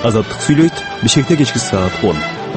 Азаттык сүйлөйт. Бишкекте кечки саат 10.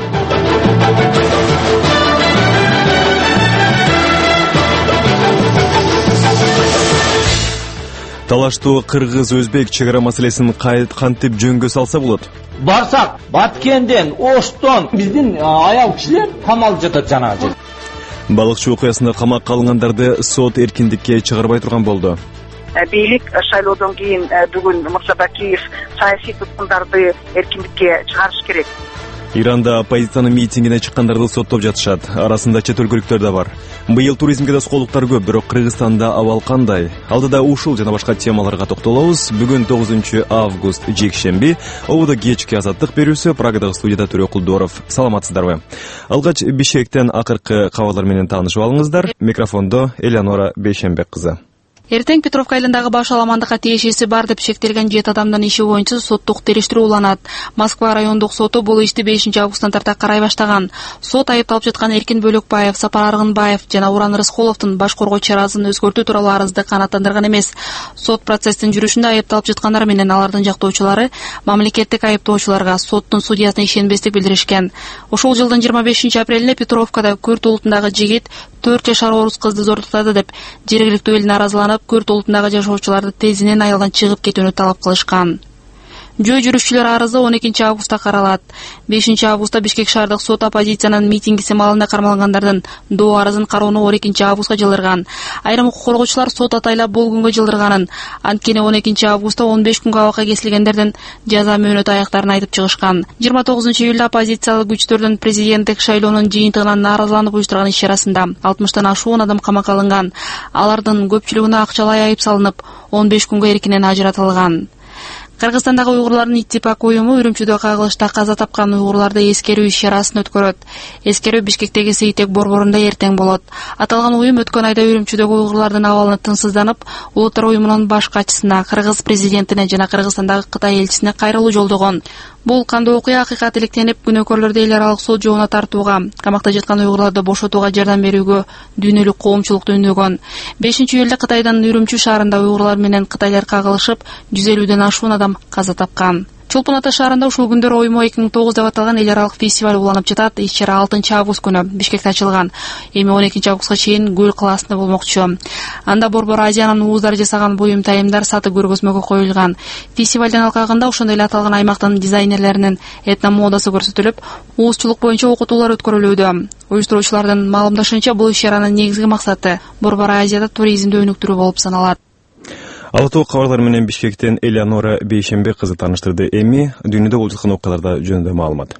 Талаштуу кыргыз-өзбек чегара маселесин кантип жөнгө салса болот? Барсак, Баткенден, Оштон биздин аял кишилер камалып жатат жанагы жер. Балыкчы окуясында камакка алынгандарды сот эркиндикке чыгарбай турган болду. Бийлик шайлоодон кийин бүгүн Мырзабакиев саясий туткундарды эркиндикке чыгарыш керек. Иранда оппозициянын митингине чыккандарды соттоп жатышат. Арасында чет өлкөлүктөр да бар. Быйыл туризмге тоскоолдуктар көп, бирок Кыргызстанда абал кандай? Алдыда ушул жана башка темаларга токтолобуз. Бүгүн 9 август жекшемби. Ободо кечки азаттык берүүсү. Прагадагы студияда Төрө Кулдоров. Саламатсыздарбы? Алгач Бишкектен акыркы кабарлар менен таанышып алыңыздар. Микрофондо Элеонора Бейшенбек кызы. Эртең Петровка айылындагы баш аламандыкка тиешеси бар деп шектелген 7 адамдын иши боюнча соттук териштирүү уланат. Москва райондук соту бул ишти 5 августтан тарта карай баштаган. Сот айыпталып жаткан Эркин Бөлөкбаев, Сапар Аргынбаев жана Уран Рыскуловдун баш коргоо чарасын өзгөртүү тууралуу арызды канааттандырган эмес. Сот процесстин жүрүшүндө айыпталып жаткандар менен алардын жактоочулары мамлекеттик айыптоочуларга соттун судьясына ишенбестик билдиришкен. Ушул жылдын 25 апрелинде Петровкада Күрт улутундагы жигит 4 жашар орус кызды зордуктады деп жергиликтүү эл наразыланып, Күрт улутундагы жашоочуларды тезинен айылдан чыгып кетүүнү талап кылышкан. Жөө жүрүшчүлөр арызы 12 августта каралат. 5 августта Бишкек шаардык сот оппозициянын митингиси маалында кармалгандардын доо арызын кароону 12 августка жылдырган. Айрым укук коргоочулар сот атайлап бул күнгө жылдырганын, анткени 12 августта 15 күнгө абакка кесилгендердин жаза мөөнөтү аяктарын айтып чыгышкан. 29 июлда оппозициялык күчтөрдүн президенттик шайлоонун жыйынтыгынан нааразыланып уюштурган иш чарасында 60тан ашуун адам камакка алынган. Алардын көпчүлүгүнө акчалай айып салынып, 15 күнгө эркинен ажыратылган. Кыргызстандагы уйгурлардын иттифак уюму Үрүмчүдө кагылышта каза тапкан уйгурларды эскерүү иш чарасын өткөрөт. Эскерүү Бишкектеги Сейтек борборунда эртең болот. Аталган уюм өткөн айда Үрүмчүдөгү уйгурлардын абалын тынчсызданып, Улуттар уюмунун баш катчысына, Кыргыз президентине жана Кыргызстандагы Кытай элчисине кайрылуу жолдогон. Бул кандуу окуя акыйкат иликтенип, күнөөкөрлөрдү эл аралык сот жообуна тартууга, камакта жаткан уйгурларды бошотууга жардам берүүгө дүйнөлүк коомчулукту үндөгөн. 5 июлда Кытайдын Үрүмчү шаарында уйгурлар менен кытайлар кагылышып, 150ден ашуун адам каза тапкан. Чолпон Ата шаарында ушул күндөр Оймо 2009 деп аталган эл аралык фестиваль уланып жатат. Иш чара 6 август күнү Бишкекте ачылган. Эми 12 августка чейин Гүл калаасында болмокчу. Анда Борбор Азиянын ууздары жасаган буюм тайымдар саты көргөзмөгө коюлган. Фестивалдын алкагында ошондой эле аталган аймактын дизайнерлеринин этномодасы көрсөтүлүп, уузчулук боюнча окутуулар өткөрүлүүдө. Уюштуруучулардын маалымдашынча, бул иш чаранын негизги максаты Борбор Азияда туризмди өнүктүрүү болуп саналат. Алты кабарлар менен Бишкектен Элеонора Бейшенбек кызы тааныштырды. Эми дүйнөдө болуп жаткан окуяларда жөнүндө маалымат.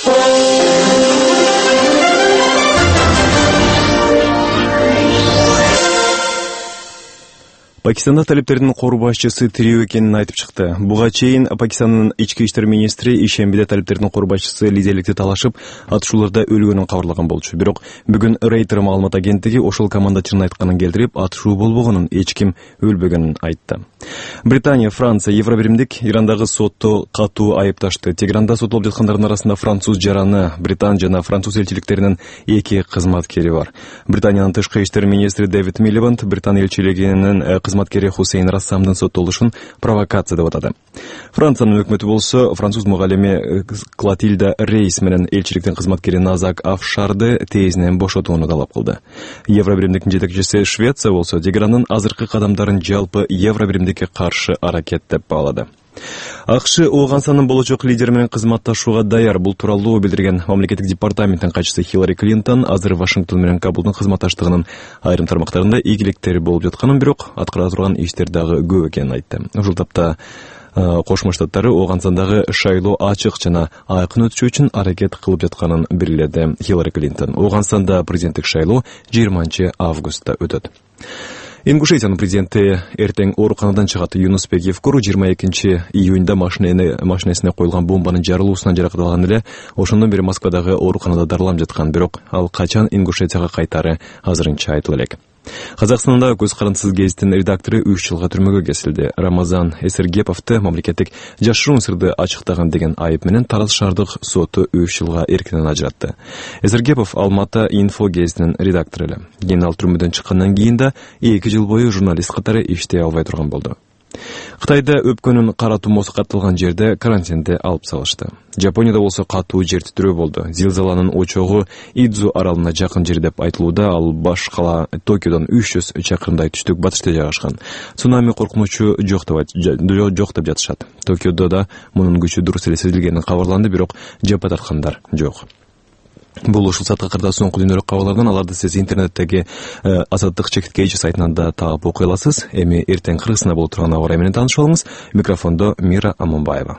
Пакистанда талиптердин кор башчысы тирүү экенин айтып чыкты. Буга чейин Пакистандын ички иштер министри ишембиде талиптердин кор башчысы лидерликти талашып, атышууларда өлгөнүн кабарлаган болчу. Бирок бүгүн Рейтер маалымат агенттиги ошол командачынын айтканын келтирип, атышуу болбогонун, эч ким өлбөгөнүн айтты. Британия, Франция, Евробиримдик Ирандагы сотто катуу айыпташты. Тегеранда соттолуп жаткандардын арасында француз жараны, Британ жана француз элчиликтеринин 2 кызматкери бар. Британиянын тышкы иштер министри Дэвид Милибанд Британ элчилигинин кызматкери Хусейн Рассамдын соттолушун провокация деп атады. Франциянын өкмөтү болсо француз мугалими Клотильда Рейс менен элчиликтин кызматкери Назак Афшарды тезинен бошотууну талап кылды. Евробиримдиктин жетекчиси Швеция болсо Тегерандын азыркы кадамдарын жалпы Евробиримдикке каршы аракет деп баалады. АКШ Ооганстанын болочок лидери менен кызматташууга даяр. Бул тууралуу билдирген мамлекеттик департаменттин катчысы Хиллари Клинтон азыр Вашингтон менен Кабулдун кызматташтыгынын айрым тармактарында ийгиликтер болуп жатканын, бирок аткара турган иштер дагы көп экенин айтты. Ушул тапта Кошмо Штаттары Ооганстандагы шайлоо ачык жана айкын өтүшү үчүн аракет кылып жатканын белгиледи Хиллари Клинтон. Ооганстанда президенттик шайлоо 20 августта өтөт. Ингушетиянын президенти эртең ооруканадан чыгат. Юнусбек Евкуру 22 июнда машинесине коюлган бомбанын жарылуусунан жаракат алган эле. Ошондон бери Москвадагы ооруканада дарыланып жаткан, бирок ал качан Ингушетияга кайтары азырынча айтыла элек. Казакстанда Көз карансыз гезиттин редактору 3 жылга түрмөгө кесилди. Рамазан Эсергеповду мамлекеттик жашыруун сырды ачыктаган деген айып менен Тараз шаардык соту 3 жылга эркинен ажыратты. Эсергепов Алмата Инфо гезитинин редактору эле. Кийин ал түрмөдөн чыккандан кийин да 2 жыл бою журналист катары иштей албай турган болду. Кытайда өпкөнүн кара тумоосу катталган жерде карантинди алып салышты. Жапонияда болсо катуу жер титирөө болду. Зилзаланын очогу Идзу аралына жакын жер деп айтылууда, ал баш кала Токиодон 300 чакырымдай түштүк батышта жайгашкан. Цунами коркунучу жок деп жатышат. Токиодо да мунун күчү дурус эле сезилгени кабарланды, бирок жапа тарткандар жок. Бул ушул саатка кырда соңку дүнөрү кабарлардан, аларды сиз интернеттеги Азаттык чекиткейчи сайтынан да таап окуй аласыз. Эми эртең кыргызында болуп турган аба ырайы менен таанышып алыңыз. Микрофондо Мира Аманбаева.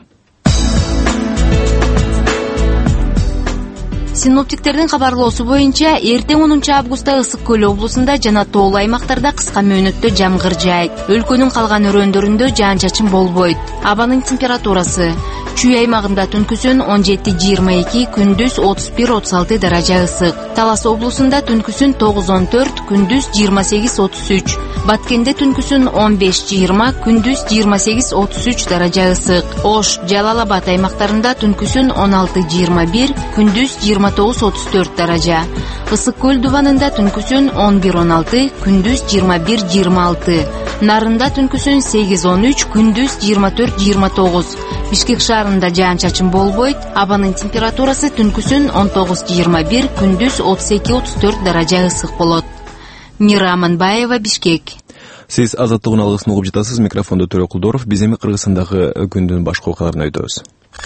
Синоптиктердин кабарлоосу боюнча, эртең 10 августта Ысык көл облусунда жана тоолуу аймактарда кыска мөөнөттө жамгыр жаайт. Өлкөнүн калган өрөөндөрүндө жаан-чачын болбойт. Абанын температурасы: Чүй аймагында түнкүсүн 17-22, күндүз 31-36 даража ысык. Талас облусунда түнкүсүн 9-14, күндүз 28-33. Баткенде түнкүсүн 15-20, күндүз 28-33 даража ысык. Ош, Жалал Абад аймактарында түнкүсүн 16-21, күндүз 29-34 даража. Ысык көл дубанында түнкүсүн 11-16, күндүз 21-26. Нарында түнкүсүн 8-13, күндүз 24-29. Бишкек шаарында жаан-чачын болбойт. Абанын температурасы түнкүсүн 19-21, күндүз 32-34 даража ысык болот. Мира Аманбаева, Бишкек. Сиз Азаттыгын алгысын угуп жатасыз. Микрофондо Төрө Кулдоров. Биз эми Кыргызстандагы күндүн башка окуяларына өтөбүз.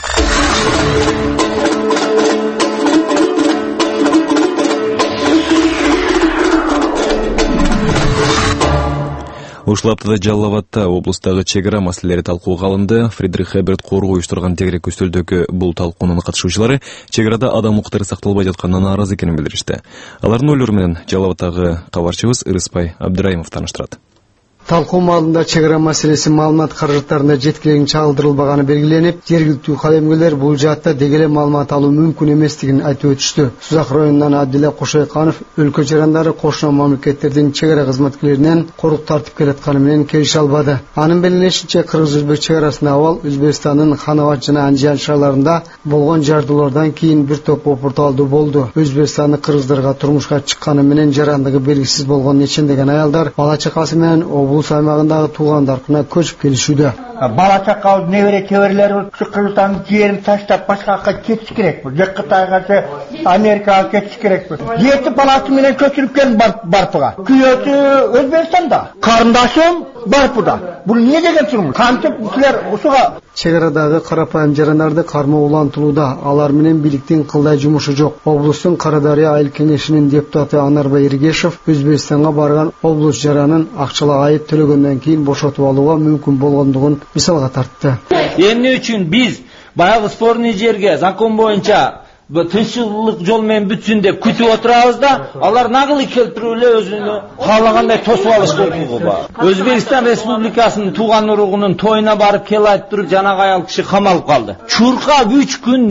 Ушул аптада Жалал Абадта облустагы чек ара маселелери талкууга алынды. Фридрих Эберт коргоо уюштурган тегерек көстөлдөгү бул талкуунун катышуучулары чек арада адам укуктары сакталбай жатканына нааразы экенин билдиришти. Алардын ойлору менен Жалал Абадтагы кабарчыбыз Ырыспай Абдыраимов тааныштырат. Талкуу маалында чек ара маселеси маалымат каражаттарына жеткилегинче алдырылбаганы белгиленип, жергиликтүү калемгерлер бул жаатта дегеле маалымат алуу мүмкүн эместигин айтып өтүштү. Сузак районунан Абдилла Кошойканов өлкө жарандары кошуна мамлекеттердин чек ара кызматкерлеринен корук тартып келатканы менен келише албады. Анын белгилешинче, кыргыз-өзбек чек арасында абал Өзбекстандын Ханават жана Анжан шаарларында болгон жардуулардан кийин бир топ опурталдуу болду. Өзбекстандык кыргыздарга турмушка чыкканы менен жарандыгы белгисиз болгон нечендеген аялдар бала чакасы менен облус аймагындагы туугандарына көчүп келишүүдө. Бала чакалып небере чеберлер Кыргызстандын жерин таштап башка жакка кетиш керекпи? Же Кытайга, Америкага кетиш керекпи? Жети баласы менен көчүрүп келин Барпыга. Күйөөсү Өзбекстанда, карындашым Барпыда. Бул эмне деген турмуш? Кантип силер ушуга чек арадагы карапайым жарандарды кармоо улантылууда. Алар менен бийликтин кылдай жумушу жок. Облустун Карадария айыл кеңешинин депутаты Анарбай Иргешев Өзбекстанга барган облус жаранын акчалай айып төлөгөндөн кийин бошотуп алууга мүмкүн болгондугун мисалга тартты. Эмне үчүн биз баягы спорный жерге закон боюнча тынччылык жол менен бүтсүн деп күтүп отурабыз да, алар нагылы келтирип эле өзүнө каалагандай тосуп алышка укугу бар. Өзбекстан Республикасынын тууган уругунун тоюна барып кел айтып туруп жанагы аял киши камалып калды. Чуркап 3 күн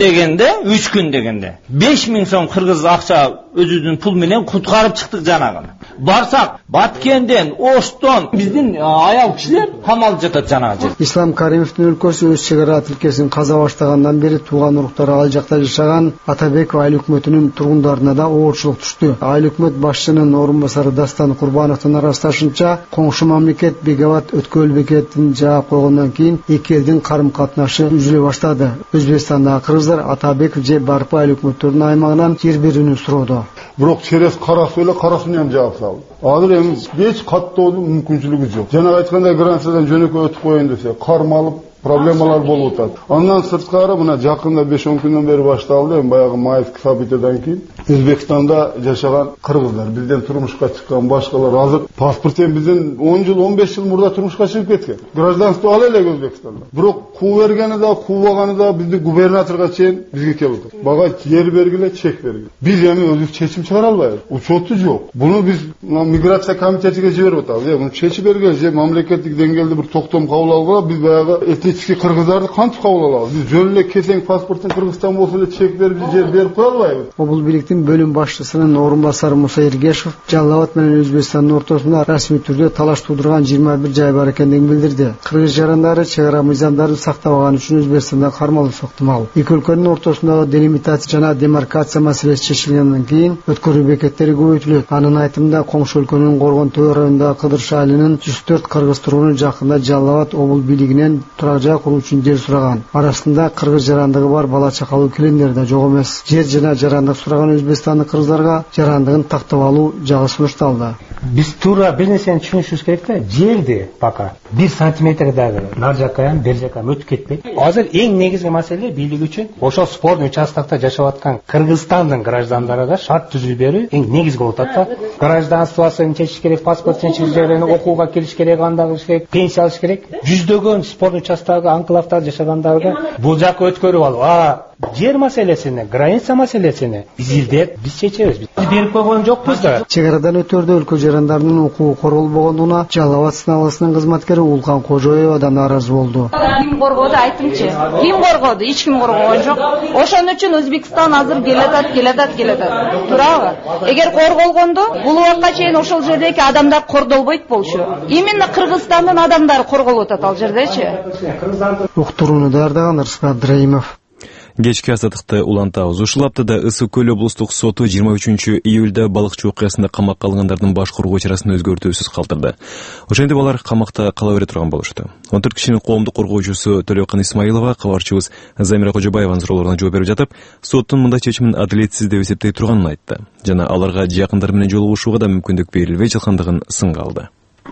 дегенде 5000 сом кыргыз акча өзүнүн пул менен куткарып чыктык жанагыны. Барсак, Баткенден, Оштон биздин аял кишилер камалып жатат жанагы жерде. Ислам Каримовдун өлкөсү өз чек ара тилкесин каза баштагандан бери тууган уруктары ал жакта жашаган Атабек айыл өкмөтүнүн тургундарына да оорчулук түштү. Айыл өкмөт башчынын орун басары Дастан Курбановдун арасташынча, коңшу мамлекет Бегават өткөл бекетин жаап койгондон кийин эки элдин карым катнашы үзүлө баштады. Өзбекстандагы кыргыздар Атабек же Барпы айыл өкмөттөрүнүн аймагынан жер берүүнү суроодо. Бирок через карасынан жаап салды. Азыр эми эч каттоонун мүмкүнчүлүгү жок. Жана айткандай границадан жөнөкөй өтүп коеюн десе, кармалып проблемалар болуп атат. Андан сырткары мына жакында 5-10 күндөн бери башталды, баягы майский событиядан кийин Өзбекстанда жашаган кыргыздар, бизден турмушка чыккан башкалар азыр паспортен бизден 10 жыл, 15 жыл мурда турмушка чыгып кеткен. Гражданство ала элек Өзбекстанда. Бирок куу бергени да, куубаганы да биздин губернаторго чейин бизге келип атат. Бага жер бергиле, чек бергиле. Биз эми өзүбүз чечим чыгара албайбыз. Учету жок. Буну биз миграция комитетиге жиберип атабыз. Муну чечип бергиле, же мамлекеттик деңгээлде бир токтом кабыл алгыла, биз баягы ички кыргыздарды кантип кабыл алабыз? Биз жөн эле кесең паспорттун Кыргызстан болсо эле чек берип жер берип кое албайбыз. Обул бийликтин бөлүм башчысынын орун басары Муса Эргешев Жалал Абад менен Өзбекстандын ортосунда расмий түрдө талаш туудурган 21 жай бар экендигин билдирди. Кыргыз жарандары чек ара мыйзамдарын сактабаган үчүн Өзбекстанда кармалып ыктымал. Эки өлкөнүн ортосундагы делимитация жана демаркация маселеси чечилгенден кийин өткөрүү бекеттери көбөйтүлөт. Анын айтымында коңшу өлкөнүн Коргон Төө районундагы Кыдырш айылынын 104 кыргыз тургуну жакында Жалал Абад обул бийлигинен турак жай куруу үчүн жер сураган. Арасында кыргыз жарандыгы бар бала чакалуу келиндер да жок эмес. Жер жана жарандык сураган Өзбекстандык кыргыздарга жарандыгын тактап алуу жагы сунушталды. Биз туура бир нерсени түшүнүшүбүз керек да, жерди пока 1 сантиметр дагы нар жакка ham бер жакка өтүп кетпейт. Азыр эң негизги маселе бийлик үчүн ошол спорный участокто жашап аткан Кыргызстандын граждандарына шарт түзүп берүү эң негизги болуп атат да. Гражданствосын чечиш керек, паспортун чечиш керек, окууга кириш керек, анда кылыш керек, пенсия алыш керек. Жүздөгөн спорный участоктогу анклавтарда жашагандарды бул жакка өткөрүп алып, жер маселесини, граница маселесини биз издеп, биз чечебиз. Биз берип койгон жокпуз да. Чек арадан өтөрдө өлкө жарандарынын укугу корголбогондугуна Жалал Абад сыналгысынын кызматкери Улкан Кожоева нааразы болду. Ким коргоду айтыңчы? Ким коргоду? Эч ким коргогон жок. Ошон үчүн Өзбекстан азыр келатат. Туурабы? Эгер корголгондо, бул убакка чейин ошол жердеги адамдар кордолбойт болчу. Именно Кыргызстандын адамдары корголуп атат ал жердечи. Уктурууну даярдаган Рыскат Абдраимов. Кечки азаттыкты улантабыз. Ушул аптада Ысык көл облустук соту 23 июлда балыкчы окуясында камакка алынгандардын баш коргоо чарасын өзгөртүүсүз калтырды. Ошентип алар камакта кала бере турган болушту. 14 кишинин коомдук коргоочусу Төлөкан Исмаилова кабарчыбыз Замира Кожобаеванын суроолоруна жооп берип жатып, соттун мындай чечимин адилетсиз деп эсептей турганын айтты. Жана аларга жакындары менен жолугушууга да мүмкүндүк берилбей жаткандыгын сынга алды.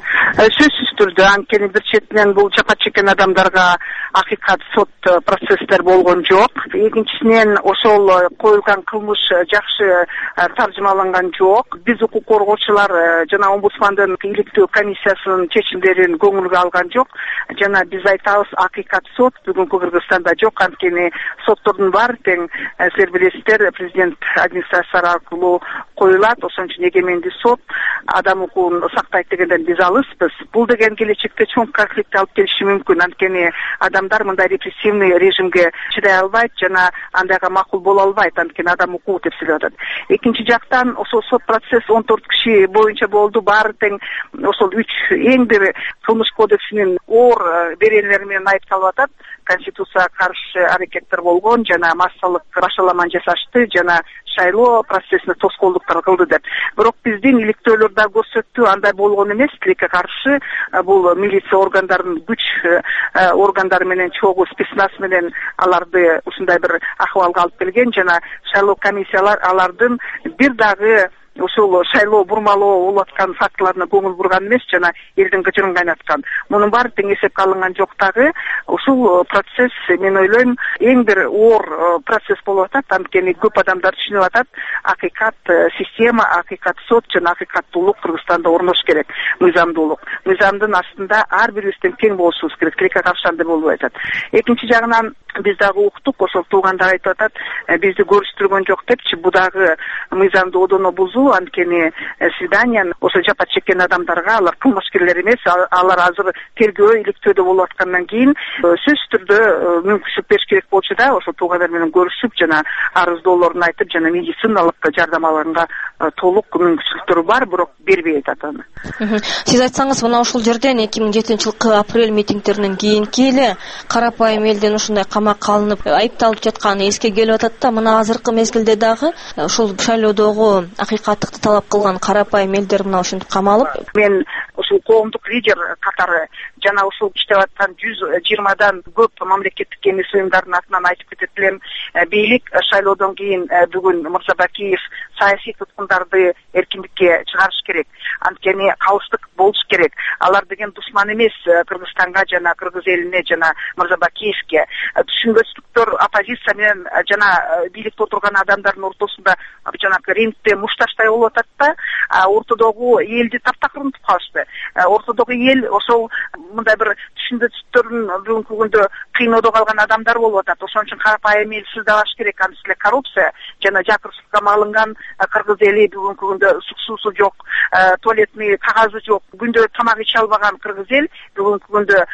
Сөзсүз түрдө анткени бир четинен бул жапа чеккен адамдарга акыйкат сот процесстер болгон жок. Экинчисинен ошол коюлган кылмыш жакшы таржымаланган жок. Биз укук коргоочулар жана омбудсмандын иликтөө комиссиясынын чечимдерин көңүлгө алган жок. Жана биз айтабыз, акыйкат сот бүгүнкү Кыргызстанда жок. Анткени соттордун баары тең, силер билесиздер, президент администрациясы аркылуу коюлат. Ошон үчүн эгемендүү сот адам укугун сактайт дегенден биз алыспыз. Бул деген келечекте чоң конфликт алып келиши мүмкүн. Анткени адамдар мындай репрессивный режимге чыдай албайт жана андайга макул боло албайт. Анткени адам укугу деп сүйлөп атат. Экинчи жактан ошол сот процесс 14 киши боюнча болду. Баары тең ошол 3 эң бир кылмыш кодексинин оор беренелери менен айыпталып атат. Конституцияга каршы аракеттер болгон жана массалык башаламан жасашты жана шайлоо процессине тоскоолдуктар кылды деп. Бирок биздин иликтөөлөр да көрсөттү, андай болгон эмес. Тилекке каршы бул милиция органдарынын күч органдары менен чогуу спецназ менен аларды ушундай бир акыбалга алып келген жана шайлоо комиссиялар алардын бир дагы ошол шайлоо бурмалоо болуп аткан фактыларына көңүл бурган эмес жана элдин кычырын кайнаткан. Мунун баары тең эсепке алынган жок дагы. Ушул процесс, мен ойлойм, эң бир оор процесс болуп атат. Анткени көп адамдар түшүнүп атат, акыйкат система, акыйкат сот жана акыйкаттуулук Кыргызстанда орнош керек. Мыйзамдуулук. Мыйзамдын астында ар бирибизден тең болушубуз керек. Тилекке каршы андай болбой атат. Экинчи жагынан биз дагы уктук, ошол туугандар айтып атат, бизди көрүштүргөн жок депчи. Бу дагы мыйзамды одоно бузуу. Анткени свиданиянын ошо жапа чеккен адамдарга алар кылмышкерлер эмес, алар азыр тергөө иликтөөдө болуп аткандан кийин сөзсүз түрдө мүмкүнчүлүк бериш керек болчу да, ошо туугандар менен көрүшүп жана арыздоолорун айтып жана медициналык жардам алганга толук мүмкүнчүлүктөр бар, бирок бербей атат аны. Сиз айтсаңыз, мына ушул жерден 2007-жылкы апрель митингдеринен кийинки эле карапайым элдин ушундай камакка алынып айыпталып жатканы эске келип атат да, мына азыркы мезгилде дагы ушул шайлоодогу акыйкаттыкты талап кылган карапайым элдер мына ушинтип камалып. Мен ушул коомдук лидер катары жана ушул иштеп аткан 120дан көп мамлекеттик эмес уюмдардын атынан айтып кетет элем. Бийлик шайлоодон кийин бүгүн Мырзабакиев саясий туткундарды эркиндикке чыгарыш керек. Анткени калыстык болуш керек. Алар деген душман эмес Кыргызстанга жана кыргыз элине жана Мырзабакиевке. Түшүнбөстүктөр оппозиция менен жана бийликте отурган адамдардын ортосунда жанагы рингде мушташтай болуп атат да, ортодогу элди таптакырынтып калышты. Ортодогу эл ошол мындай бир түшүнбөстүктөрдүн бүгүнкү күндө кыйноодо калган адамдар болуп атат. Ошон үчүн карапайым эл сыздабаш керек. Андык коррупция жана жакырсызга малынган кыргыз эли бүгүнкү күндө суусу жок, туалетный кагазы жок, күндө тамак иче албаган кыргыз эл бүгүнкү күндө ошо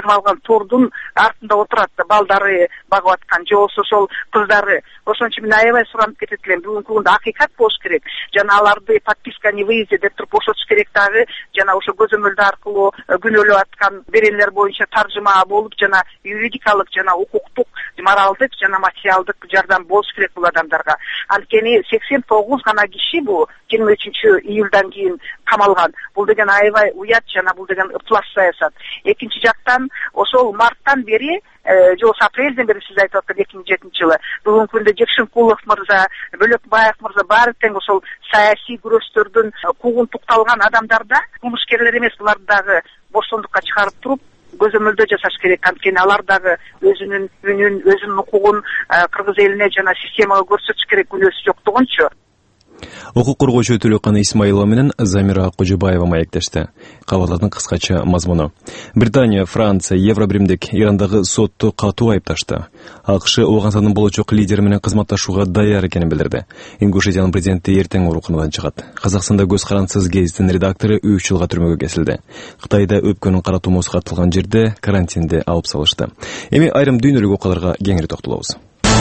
чыгып алган тордун артында отурат балдары багып аткан же болбосо ошол кыздары. Ошон үчүн мен аябай суранып кетет элем. Бүгүнкү күндө акыйкат болуш керек. Жана аларды подписка не выезде деп туруп бошотуш керек дагы. Жана ошо көзөмөлдөр аркылуу күнөөлөп аткан берелер боюнча таржыма болуп, жана юридикалык жана укуктук, моралдык жана материалдык жардам болуш керек бул адамдарга. Анткени 89 гана киши бул 23-июлдан кийин камалган. Бул деген аябай уят жана бул деген ыплас саясат. Экинчи жактан ошол марттан бери же болбосо апрелден бери сиз айтып аткан 2007-жылы бүгүнкү күндө Жекшенкулов мырза, Бөлөкбаев мырза баары тең ошол саясий күрөштөрдүн куугунтукталган адамдарда кылмышкерлер эмес, буларды дагы бошондукка чыгарып туруп көзөмөлдөө жасаш керек. Анткени алар дагы өзүнүн үнүн, өзүнүн укугун кыргыз элине жана системага көрсөтүш керек, күнөөсү жоктугунчу. Укук коргоочу Төлөкан Исмаилова менен Замира Кожобаева маектешти. Кабарлардын кыскача мазмуну. Британия, Франция, Евробиримдик Ирандагы сотту катуу айыпташты. АКШ Ооганстанын болочок лидери менен кызматташууга даяр экенин билдирди. Ингушетиянын президенти эртең ооруканадан чыгат. Казакстанда көз карансыз гезитинин редактору 3 жылга түрмөгө кесилди. Кытайда өпкөнүн кара тумоосу каттылган жерде карантинди алып салышты. Эми айрым дүйнөлүк окуяларга кеңири токтолобуз.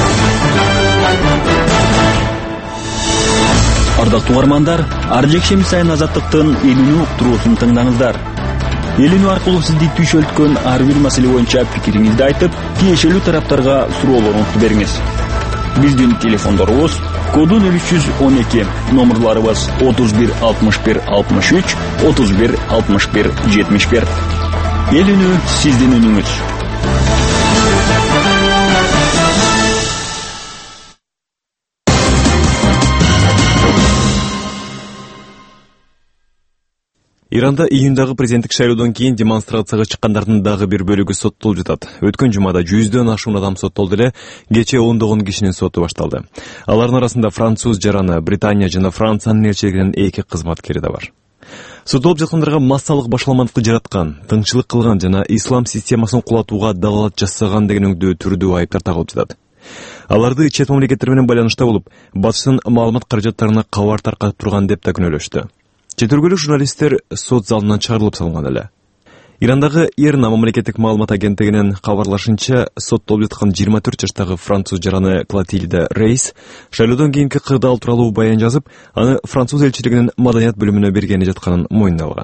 Ардактуу угармандар, ар жекшемби сайын Азаттыктын Элүүнү уктуруусун тыңдаңыздар. Элүүнү аркылуу сизди түшөлткөн ар бир маселе боюнча пикириңизди айтып, тиешелүү тараптарга суроолоруңузду бериңиз. Биздин телефондорубуз коду 0312, номерларыбыз 31 61 63, 31 61 71. Элүүнү сиздин үнүңүз. Иранда июндагы президенттик шайлоодон кийин демонстрацияга чыккандардын дагы бир бөлүгү соттолуп жатат. Өткөн жумада 100дөн ашуун адам соттолду эле, кечээ ондогон кишинин соту башталды. Алардын арасында француз жараны, Британия жана Франциянын элчилигинин 2 кызматкери да бар. Соттолуп жаткандарга массалык башаламандыкты жараткан, тыңчылык кылган жана ислам системасын кулатууга далалат жасаган деген өңдүү түрдүү айыптар тагылып жатат. Аларды чет мамлекеттер менен байланышта болуп, батыштын маалымат каражаттарына кабар таркатып турган деп да күнөөлөштү. Четиргөлүк журналисттер сот залынан чыгарылып салынган эле. Ирандагы ИРНА мамлекеттик маалымат агенттигинин кабарлашынча, соттолуп жаткан 24 жаштагы француз жараны Клотильда Рейс шайлоодон кийинки кырдаал тууралуу баян жазып, аны француз элчилигинин маданият бөлүмүнө бергени жатканын мойнуна алган.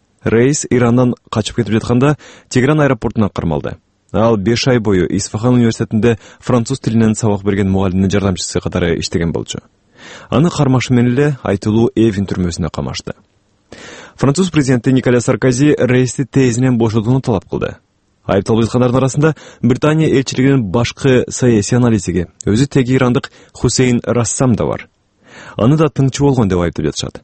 Рейс Ирандан качып кетип жатканда Тегеран аэропортуна кармалды. Ал 5 ай бою Исфахан университетинде француз тилинен сабак берген мугалимдин жардамчысы катары иштеген болчу. Аны кармашы менен эле айтылуу Эвин түрмөсүнө камашты. Француз президенти Николя Саркози Рейсти тезинен бошотууну талап кылды. Айыпталып жаткандардын арасында Британия элчилигинин башкы саясий аналитиги, өзү тегирандык Хусейн Рассам да бар. Аны да тыңчы болгон деп айыптап жатышат.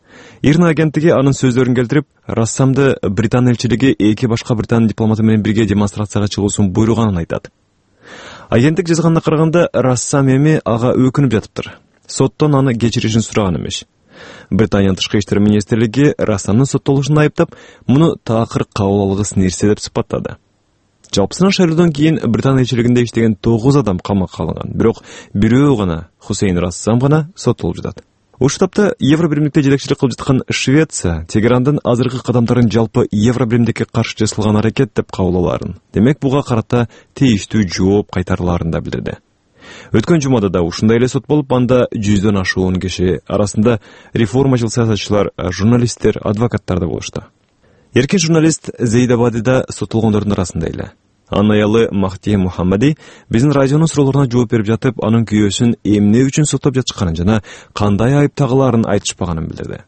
ИРНА агенттиги анын сөздөрүн келтирип, Рассамды Британ элчилиги 2 башка британ дипломаты менен бирге демонстрацияга чыгуусун буйруганын айтат. Агенттик жазганына караганда, Рассам эми ага өкүнүп жатыптыр. Соттон аны кечиришин сураган эмес. Британиянын тышкы иштер министрлиги Рассамдын соттолушун айыптап, муну таакыр кабыл алгыс нерсе деп сыпаттады. Жалпысынан шайлоодон кийин Британ элчилигинде иштеген 9 адам камакка алынган, бирок бирөө гана, Хусейн Рассам гана соттолуп жатат. Ушул тапта Евробиримдикте жетекчилик кылып жаткан Швеция Тегерандын азыркы кадамдарын жалпы Евробиримдикке каршы жасалган аракет деп кабыл аларын. Демек буга карата тийиштүү жооп кайтарыларын да билдирди. Өткөн жумада да ушундай эле сот болуп, анда 100дөн ашуун киши арасында реформачыл саясатчылар, журналисттер, адвокаттар да болушту. Эркин журналист Зейдабадида соттолгондордун арасында эле. Анын аялы Махти Мухаммади биздин радионун суроолоруна жооп берип жатып, анын күйөөсүн эмне үчүн соттоп жатышканын жана кандай айып тагылаарын айтышпаганын билдирди.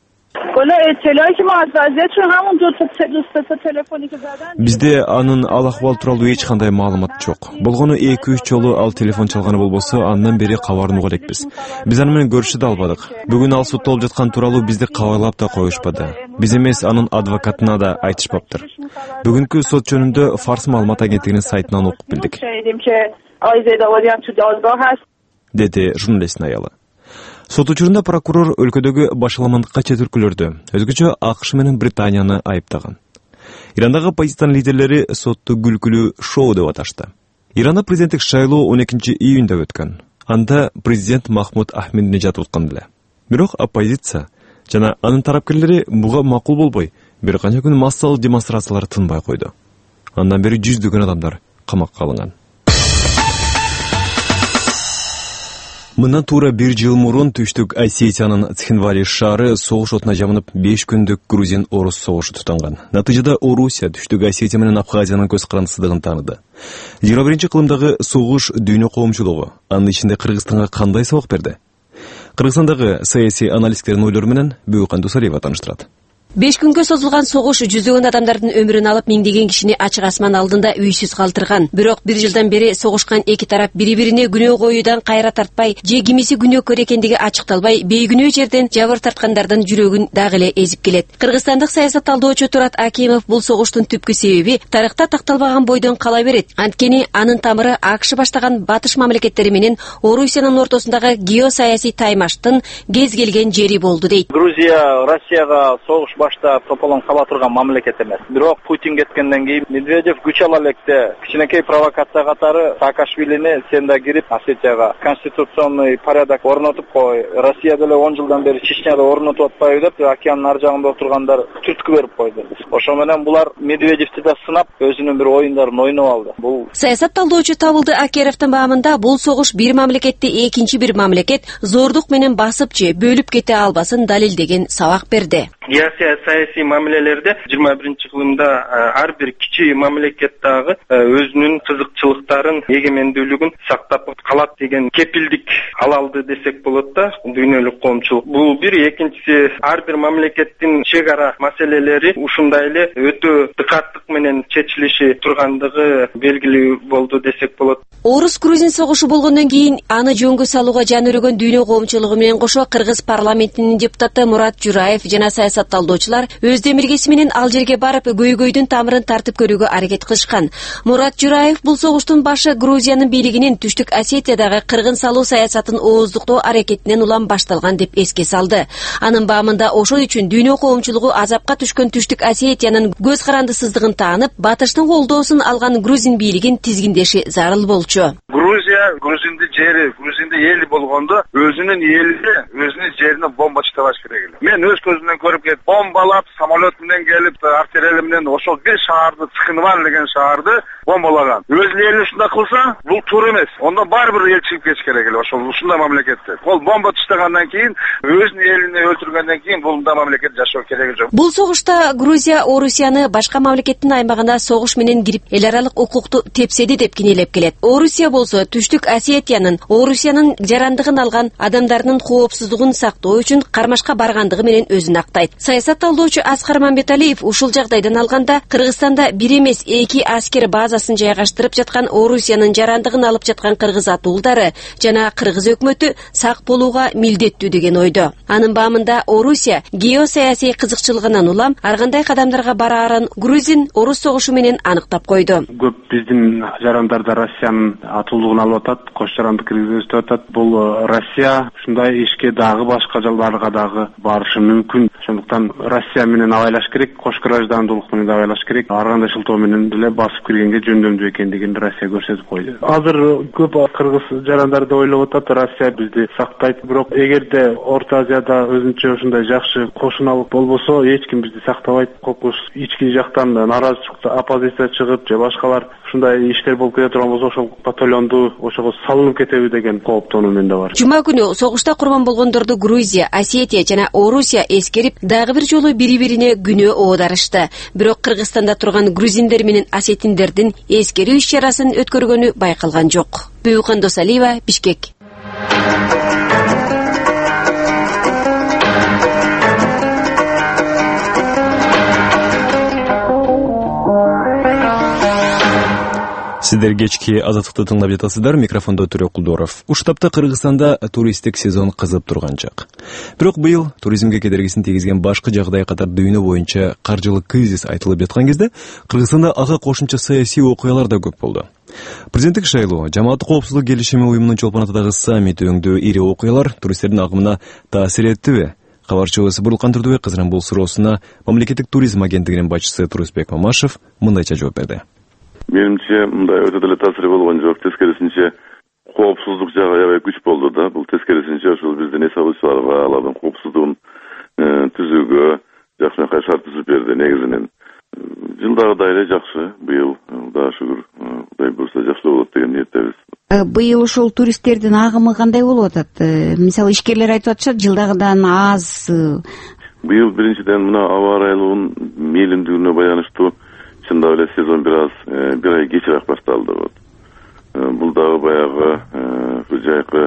Бизде анын ал акыбал тууралуу эч кандай маалымат жок. Болгону 2-3 жолу ал телефон чалганы болбосо, андан бери кабарын уга элекпиз. Биз аны менен көрүшү да албадык. Бүгүн ал соттолуп жаткан тууралуу бизди кабарлап да коюшпады. Биз эмес, анын адвокатына да айтышпаптыр. Бүгүнкү сот жөнүндө Фарс маалымат агенттигинин сайтынан окуп билдик, деди журналисттин аялы. Сот учурунда прокурор өлкөдөгү башаламандыкка чет өлкөлөрдү, өзгөчө АКШ менен Британияны айыптаган. Ирандагы оппозициянын лидерлери сотту күлкүлүү шоу деп аташты. Иранда президенттик шайлоо 12 июнда өткөн. Анда президент Махмуд Ахмединежад уткан эле. Бирок оппозиция жана анын тарапкерлери буга макул болбой, бир канча күн массалык демонстрациялар тынбай койду. Андан бери жүздөгөн адамдар камакка алынган. Мындан туура 1 жыл мурун Түштүк Осетиянын Цхинвали шаары согуш отуна жабынып 5 күндүк грузин-орус согушу тутанган. Натыйжада Орусия Түштүк Осетия менен Абхазиянын көз карандысыздыгын тааныды. 21-кылымдагы согуш дүйнө коомчулугу анын ичинде Кыргызстанга кандай сабак берди? Кыргызстандагы саясий аналитиктердин ойлору менен Бүйкан Дусалиева тааныштырат. 5 күнгө созулган согуш жүздөгөн адамдардын өмүрүн алып, миңдеген кишини ачык асман алдында үйсүз калтырган. Бирок 1 жылдан бери согушкан эки тарап бири-бирине күнөө коюудан кайра тартпай, же кимиси күнөөкөр экендиги ачыкталбай, бейкүнөө жерден жабыр тарткандардын жүрөгүн дагы эле эзип келет. Кыргызстандык саясат талдоочу Турат Акимов бул согуштун түпкү себеби тарыхта такталбаган бойдон кала берет. Анткени анын тамыры АКШ баштаган батыш мамлекеттери менен Орусиянын ортосундагы геосаясий таймаштын кез келген жери болду дейт. Грузия Россияга согуш башта тополон кала турган мамлекет эмес. Бирок Путин кеткенден кийин Медведев күч ала электе кичинекей провокация катары Саакашвилини сен да кирип Осетияга конституционный порядок орнотуп кой. Россия деле 10 жылдан бери Чечняда орнотуп атпайбы деп океандын ар жагында отургандар түрткү берип койду. Ошо менен булар Медведевти да сынап, өзүнүн бир оюндарын ойноп алды. Бул саясат талдоочу Табылды Акеровдун баамында бул согуш бир мамлекетти экинчи бир мамлекет зордук менен басып же бөлүп кете албасын далилдеген сабак берди. Саясий мамилелерде 21-кылымда ар бир кичи мамлекет дагы өзүнүн кызыкчылыктарын, эгемендүүлүгүн сактап калат деген кепилдик ала алды десек болот да, дүйнөлүк коомчулук. Бул бир, экинчиси ар бир мамлекеттин чек ара маселелери ушундай эле өтө дыкаттык менен чечилиши тургандыгы белгилүү болду десек болот. Орус-грузин согушу болгондон кийин аны жөнгө салууга жан өрөгөн дүйнө коомчулугу менен кошо Кыргыз парламентинин депутаты Мурат Жураев жана саясат талдоочулар өз демилгеси менен ал жерге барып көйгөйдүн тамырын тартып көрүүгө аракет кылышкан. Мурат Жураев бул согуштун башы Грузиянын бийлигинин Түштүк Осетиядагы кыргын салуу саясатын ооздуктоо аракетинен улам башталган деп эске салды. Анын баамында ошол үчүн дүйнө коомчулугу азапка түшкөн Түштүк Осетиянын көз карандысыздыгын таанып, батыштын колдоосун алган грузин бийлигин тизгиндеши зарыл болчу. Грузия, грузинди жери, грузинди эли болгондо өзүнүн элине, өзүнүн жерине бомба чыгабаш керек эле. Мен өз көзүмөн көрүп кетип, бомбалап, самолет менен келип, артиллерия менен ошол бир шаарды, Цхинвали деген шаарды бомбалаган. Өз эли ушундай кылса, бул туура эмес. Ондо бар бир эл чыгып кетиш керек эле ошол ушундай мамлекетте. Ол бомба таштагандан кийин, өзүнүн элине өлтүргөндөн кийин бул мындай мамлекет жашоо кереги жок. Бул согушта Грузия Орусияны башка мамлекеттин аймагына согуш менен кирип, эл аралык укукту тепседи деп кинелеп келет. Орусия болсо Түштүк Осетиянын Орусиянын жарандыгын алган адамдарынын коопсуздугун сактоо үчүн кармашка баргандыгы менен өзүн актайт. Саясат талдоочу Аскар Мамбеталиев ушул жагдайдан алганда Кыргызстанда бир эмес 2 аскер базасын жайгаштырып жаткан Орусиянын жарандыгын алып жаткан кыргыз атуулдары жана кыргыз өкмөтү сак болууга милдеттүү деген ойдо. Анын баамында Орусия геосаясий кызыкчылыгынан улам ар кандай кадамдарга бараарын грузин-орус согушу менен аныктап койду. Көп биздин жарандарда Россиянын атуулугун алып атат, кош жаранды киргизип атат. Бул Россия ушундай ишке дагы башка жолдорго дагы барышы мүмкүн. Ошондуктан Россия менен абайлаш керек, кош граждандуулук менен абайлаш керек. Ар кандай шылтоо менен деле басып киргенге жөндөмдүү экендигин Россия көрсөтүп койду. Азыр көп кыргыз жарандар да ойлоп атат, Россия бизди сактайт. Бирок эгерде Орто Азияда өзүнчө ушундай жакшы кошуналык болбосо, эч ким бизди сактабайт. Кокуш ички жактан наразычылык, оппозиция чыгып же башкалар ушундай иштер болуп кете турган болсо, ошол батальонду ошого салынып кетеби деген кооптонуу менде бар. Жума күнү согушта курман болгондорду Грузия, Осетия жана Орусия эскерип, дагы бир жолу бири-бирине күнөө оодарышты. Бирок Кыргызстанда турган грузиндер менен осетиндердин эскерүү иш-чарасын өткөргөнү байкалган жок. Бүйкан Досалиева, Бишкек. Сиздер кечки азаттыкты тыңдап жатасыздар. Микрофондо Түрөк Кулдоров. Уштапта Кыргызстанда туристтик сезон кызып турган жак. Бирок быйыл туризмге кедергисин тийгизген башкы жагдай катар дүйнө боюнча каржылык кризис айтылып жаткан кезде Кыргызстанда ага кошумча саясий окуялар да көп болду. Президенттик шайлоо, жамааттык коопсуздук келишими уюмунун чолпонатындагы саммит өңдүү ири окуялар туристтердин агымына таасир эттиби? Кабарчыбыз Бурлкан Турдубек кызынын бул суроосуна мамлекеттик туризм агенттигинин башчысы Турусбек Мамашев мындайча жооп берди. Менимче мындай өтө деле таасири болгон жок, тескерисинче коопсуздук жагы аябай күч болду да. Бул тескерисинче ошол биздин эс алуучуларга алардын коопсуздугун түзүүгө жакшы шарт түзүп берди. Негизинен Жылдагыдай эле жакшы. Быйыл Кудайга шүгүр, Кудай буйрса жакшылап болот деген ниеттебиз. Быйыл ошол туристтердин агымы кандай болуп атат? Мисалы ишкерлер айтып атышат, жылдагыдан аз. Быйыл биринчиден мына аба ырайлыгынын мейлимдигине байланыштуу чындап эле сезон бир ай кечирээк башталды. Бул дагы баягы жайкы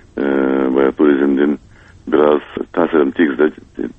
баягы туризмдин бир аз таасирин тийгизди.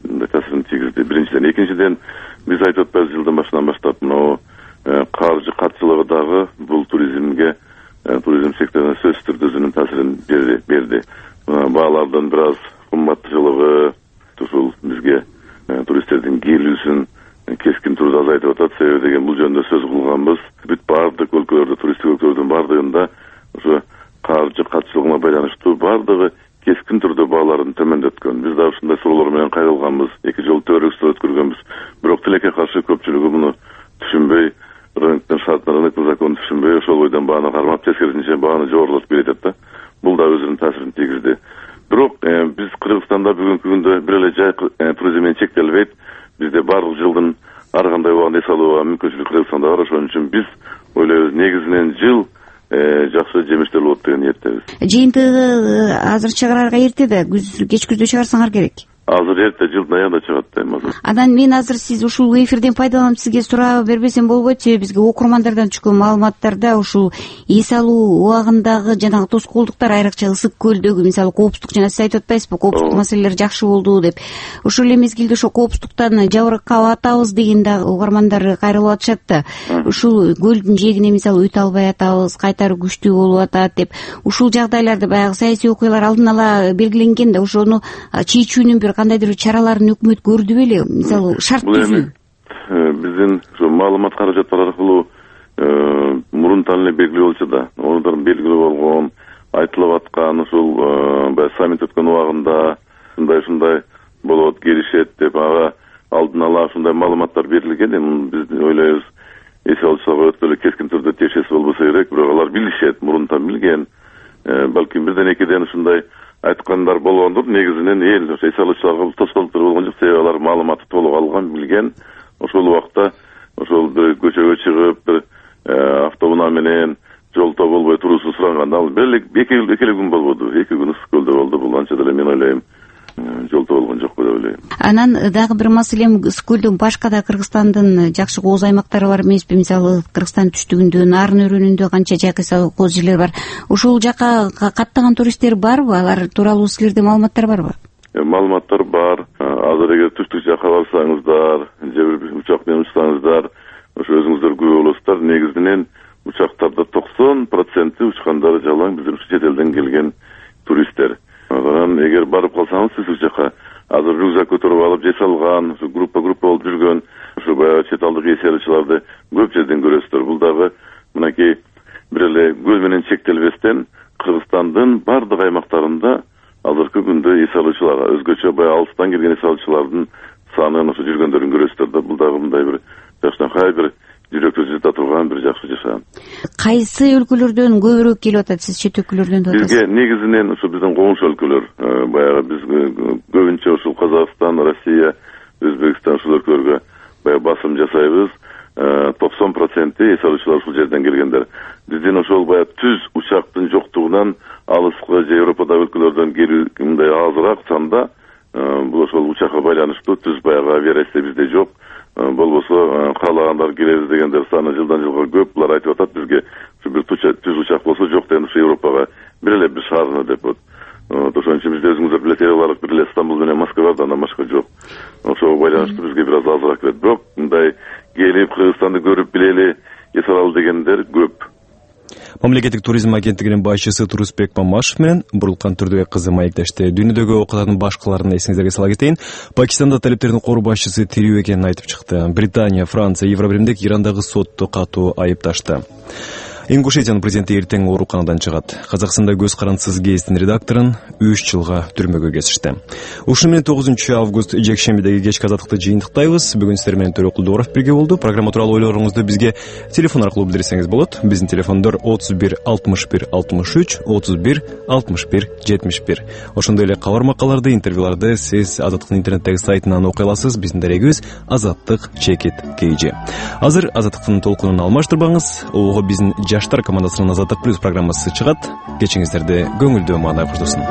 Биринчиден, экинчиден биз айтып атпайбыз жылдын башынан баштап мына каржы катчылыгы дагы бул туризмге, туризм секторуна сөзсүз түрдө өзүнүн таасирин берди. Баалардын бир аз кымбаттуулугу ушул бизге туристтердин келүүсүн кескин түрдө азайтып атат. Себеби деген бул жөнүндө сөз кылганбыз. Бүт бардык өлкөлөрдө, туристтик өлкөлөрдүн бардыгында ошо каржы катчылыгына байланыштуу бардыгы кескин түрдө бааларын төмөндөткөн. Биз да ушундай суроолор менен кайрылганбыз. 2 жолу төрөксүз өткөргөнбүз. Бирок тилекке каршы көпчүлүгү муну түшүнбөй, рыноктун шартын, рыноктун законун түшүнбөй, ошол бойдон бааны кармап, тескерисинче бааны жогорулатып берет да. Бул да өзүнүн таасирин тийгизди. Бирок биз Кыргызстанда бүгүнкү күндө бир эле жай туризм менен чектелбейт. Бизде барлык жылдын ар кандай убагында эс алууга мүмкүнчүлүк Кыргызстанда бар. Ошон үчүн биз ойлойбуз, негизинен жыл жакшы жемиштер болот деген ниеттебиз. Жыйынтыгы азыр чыгарарга эрте да, кеч күздө чыгарсаңар керек. Азыр эрте, жылдын аягында чыгат дейм азыр. Анан мен азыр сиз ушул эфирден пайдаланып сизге суроо бербесем болбойт. Себеби бизге окурмандардан түшкөн маалыматтарда ушул эс алуу убагындагы жанагы тоскоолдуктар, айрыкча ысык көлдөгү, мисалы коопсуздук, жана сиз айтып атпайсызбы, коопсуздук маселелери жакшы болду деп. Ошол эле мезгилде ошо коопсуздуктан жабыркап атабыз деген да угармандар кайрылып атышат да. Ушул көлдүн жээгине мисалы өтө албай атабыз, кайтары күчтүү болуп атат деп. Ушул жагдайларды баягы саясий окуялар алдын ала белгиленген да, ошону чечүүнүн бир кандайдыр чараларын өкмөт көрдү беле? Мисалы шарт түзүү. Биздин ушу маалымат каражаттар аркылуу мурунтан эле белгилүү болчу да. Онун белгилүү болгон, айтылып аткан ушул баягы саммит өткөн убагында ушундай болот, келишет деп алдын ала ушундай маалыматтар берилген. Эми биз ойлойбуз, эс алуучуларга өтө эле кескин түрдө тиешеси болбосо керек, бирок алар билишет, мурунтан билген. Балким бирден экиден ушундай айткандар болгондур. Негизинен эл эс алуучуларга тоскоолдуктар болгон жок. Себеби алар маалыматты толук алган, билген. Ошол убакта ошол бир көчөгө чыгып, бир автобуна менен жолто болбой туруусун сураганда, ал бир эле эки күн болбоду. 2 күн ысык көлдө болду. Бул анча деле мен ойлойм жолто болгон жокпу деп ойлойм. Анан дагы бир маселем, ысык көлдөн башка да Кыргызстандын жакшы кооз аймактары бар эмеспи? Мисалы Кыргызстан түштүгүндө, Нарын өрөөнүндө канча жайкы кооз жерлер бар. Ошол жака каттаган туристтер барбы? Алар тууралуу силерде маалыматтар барбы? Маалыматтар бар. Азыр эгер түштүк жака барсаңыздар, же бир учак менен учсаңыздар, ошо өзүңүздөр күбө болосуздар. Негизинен учактарда 90% учкандары жалаң биздин чет элден келген туристтер. Анан эгер барып калсаңыз сиз жака азыр рюкзак көтөрүп алып же салган, группа болуп жүргөн ушу баягы чет алдык эс алуучуларды көп жерден көрөсүздөр. Бул дагы мынакей бир эле көл менен чектелбестен Кыргызстандын бардык аймактарында азыркы күндө эс алуучулар, өзгөчө баягы алыстан келген эс алуучулардын санын ошо жүргөндөрүн көрөсүздөр да. Бул дагы мындай бир жакшынакай бир жүрөккө жыта турган бир жакшы жашаан. Кайсы өлкөлөрдөн көбүрөөк келип атат? Сиз чет өлкөлөрдөн деп атасыз? Бизге негизинен ушу биздин коңшу өлкөлөр, баягы биз көбүнчө ушул Казакстан, Россия, Өзбекстан ушул өлкөлөргө баягы басым жасайбыз. 90% эс алуучулар ушул жерден келгендер. Биздин ошол баягы түз учактын жоктугунан алыскы же Европадагы өлкөлөрдөн келүү мындай азыраак санда, бул ошол учакка байланыштуу. Түз баягы авиарейстер бизде жок. Болбосо каалагандар келебиз дегендер саны жылдан жылга көп. Булар айтып атат бизге ушу бир түз учак болсо жок деген ушу Европага бир эле бир шаарына деп атат. Ошон үчүн бизде өзүңүздөр билет, алар бир эле Стамбул менен Москва бар да, андан башка жок. Ошого байланыштуу бизге бир аз азыраак келет. Бирок мындай келип Кыргызстанды көрүп билели, эс алалы дегендер көп. Мамлекеттик туризм агенттигинин башчысы Турусбек Мамашев менен Бурулкан Түрдөбек кызы маектешти. Дүйнөдөгү окуянын башкаларын эсиңизерге сала кетейин. Пакистанда талептердин корубашчысы тирүү экенин айтып чыкты. Британия, Франция, Евробиримдик Ирандагы сотту катуу айыпташты. Ингушетиянын президенти эртең ооруканадан чыгат. Казакстанда көз карансыз гезитинин редакторун 3 жылга түрмөгө кесишти. Ушуну менен 9 август жекшембидеги кечки азаттыкты жыйынтыктайбыз. Бүгүн сиздер менен Төрөкул Дооров бирге болду. Программа тууралуу ойлоруңузду бизге телефон аркылуу билдирсеңиз болот. Биздин телефондор 31 61 63 31 61 71. Ошондой эле кабар макалаларды, интервьюларды сиз Азаттыктын интернеттеги сайтынан окуй аласыз. Биздин дарегибиз azattik.kg. Азыр Азаттыктын толкунун алмаштырбаңыз. Ого биздин жаштар командасынын Азаттык плюс программасы чыгат. Кечиңиздерди көңүлдүү маанай курдурсун.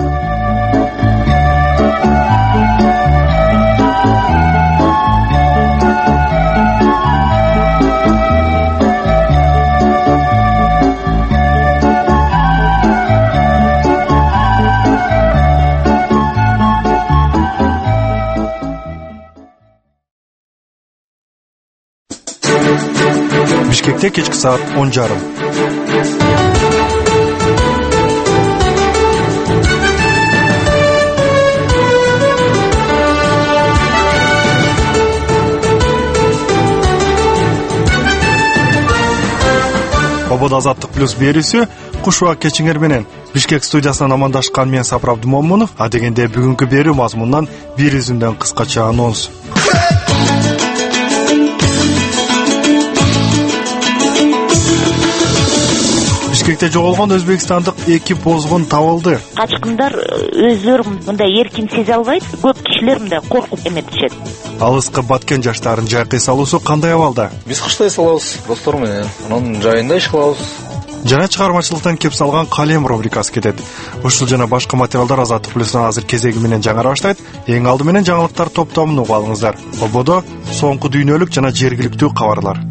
Бишкекте кечки саат 10:30. Обод Азаттык плюс берүүсү куш убак кечиңер менен Бишкек студиясынан амандашкан мен Сапар Абдумомунов. А дегенде бүгүнкү берүү мазмунунан бир үзүндөн кыскача анонс. Бишкекте жоголгон өзбекстандык 2 бозгун табылды. Качкындар өздөрү мындай эркин сезе албайт, көп кишилер мындай коркуп эметишет. Алыскы баткен жаштардын жайкы салуусу кандай абалда? Биз кыштай салабыз, достор менен. Анын жайында иш кылабыз. Жана чыгармачылыктан кеп салган калем рубрикасы кетет. Ушул жана башка материалдар Азаттык плюстан азыр кезеги менен жаңара баштайт. Эң алды менен жаңылыктар топтомун угуп алыңыздар. Ободо соңку дүйнөлүк жана жергиликтүү кабарлар.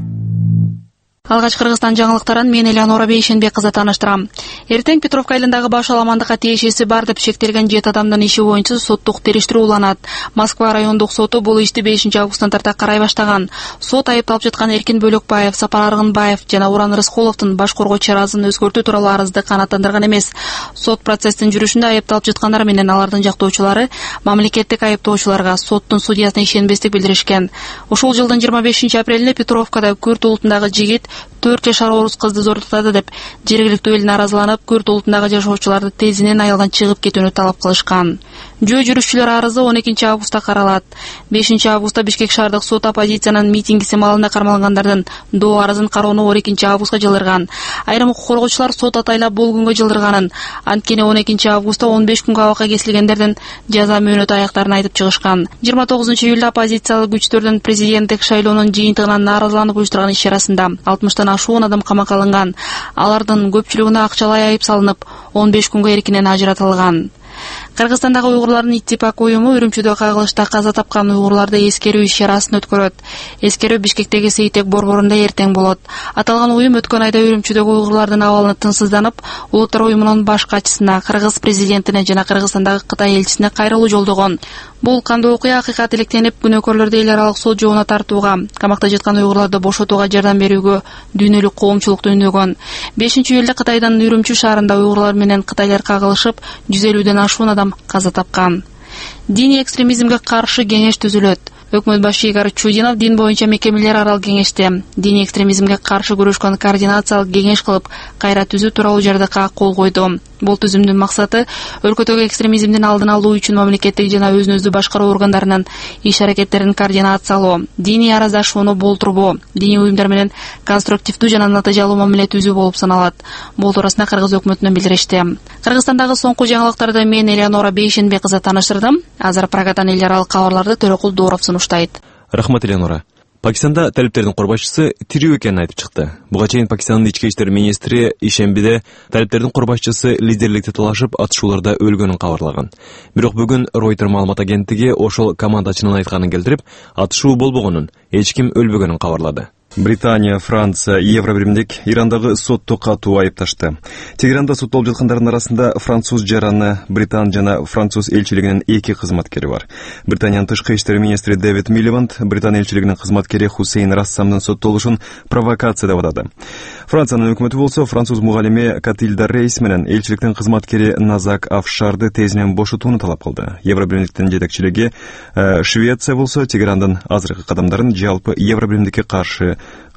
Алгач Кыргызстан жаңылыктарын мен Элеонора Бейшенбек кызы тааныштырам. Эртең Петровка айылындагы баш аламандыкка тиешеси бар деп шектелген 7 адамдын иши боюнча соттук териштирүү уланат. Москва райондук соту бул ишти 5 августтан тарта карай баштаган. Сот айыпталып жаткан Эркин Бөлөкбаев, Сапар Аргынбаев жана Уран Рыскуловдун баш коргоочу аразын өзгөртүү тууралуу арызды канааттандырган эмес. Сот процесстин жүрүшүндө айыпталып жаткандар менен алардын жактоочулары мамлекеттик айыптоочуларга соттун судьясына ишенбестик билдиришкен. Ушул жылдын 25 апрелинде Петровкада Күрт улутундагы жигит 4 жашар орус кызды зордуктады деп жергиликтүү эл наразыланып, Күрт улутундагы жашоочуларды тезинен айылдан чыгып кетүүнү талап кылышкан. Жөө жүрүшчүлөр арызы 12 августта каралат. 5 августта Бишкек шаардык сот оппозициянын митингиси маалында кармалгандардын доо арызын кароону 12 августка жылдырган. Айрым укук коргоочулар сот атайлап бул күнгө жылдырганын, анткени 12 августта 15 күнгө абакка кесилгендердин жаза мөөнөтү аяктарын айтып чыгышкан. 29 июлда оппозициялык күчтөрдүн президенттик шайлоонун жыйынтыгынан нааразыланып уюштурган иш-чарасында 60 ашуун адам камакка алынган. Алардын көпчүлүгүнө акчалай айып салынып, 15 күнгө эркинен ажыратылган. Кыргызстандагы уйгурлардын иттифак уюму Үрүмчүдө кагылышта каза тапкан уйгурларды эскерүү иш-чарасын өткөрөт. Эскерүү Бишкектеги Сейтек борборунда эртең болот. Аталган уюм өткөн айда Үрүмчүдөгү уйгурлардын абалын тынчсызданып, Улуттар уюмунун баш катчысына, Кыргыз президентине жана Кыргызстандагы Кытай элчисине кайрылуу жолдогон. Бул кандуу окуя акыйкат иликтенип, күнөөкөрлөрдү эл аралык сот жообуна тартууга, камакта жаткан уйгурларды бошотууга жардам берүүгө дүйнөлүк коомчулукту үндөгөн. 5 июлда Кытайдын Үрүмчү шаарында уйгурлар менен кытайлар кагылышып, 150ден ашуун адам каза тапкан. Диний экстремизмге каршы кеңеш түзүлөт. Өкмөт башы Игорь Чудинов дин боюнча мекемелер арал кеңеште диний экстремизмге каршы күрөшкөн координациялык кеңеш кылып кайра түзүү тууралуу жардыкка кол койду. Бул түзүмдүн максаты өлкөдөгү экстремизмдин алдын алуу үчүн мамлекеттик жана өзүн өзү башкаруу органдарынын иш-аракеттерин координациялоо, диний араздашууну болтурбоо, диний уюмдар менен конструктивдүү жана натыйжалуу мамиле түзүү болуп саналат. Бул туурасында Кыргыз өкмөтүнөн билдиришти. Кыргызстандагы соңку жаңылыктарды мен Элеонора Бейшенбек кызы тааныштырдым. Азыр программадан эл аралык кабарларды Төрөкул Дооров сунуштайт. Рахмат, Элеонора. Пакистанда талиптердин корбашчысы тирүү экенин айтып чыкты. Буга чейин Пакистандын ички иштер министри ишембиде талиптердин корбашчысы лидерликти талашып атышууларда өлгөнүн кабарлаган. Бирок бүгүн Reuters маалымат агенттиги ошол командачынын айтканын келтирип, атышуу болбогонун, эч ким өлбөгөнүн кабарлады. Британия, Франция, Евробиримдик Ирандагы сотту катуу айыпташты. Тегеранда соттолуп жаткандардын арасында француз жараны, Британ жана француз элчилигинин 2 кызматкери бар. Британиянын тышкы иштер министри Дэвид Милибанд Британ элчилигинин кызматкери Хусейн Рассамдын соттолушун провокация деп атады. Франциянын өкмөтү болсо француз мугалими Катильда Рейс менен элчиликтин кызматкери Назак Афшарды тезинен бошотууну талап кылды. Евробиримдиктин жетекчилиги Швеция болсо Тегерандын азыркы кадамдарын жалпы Евробиримдикке каршы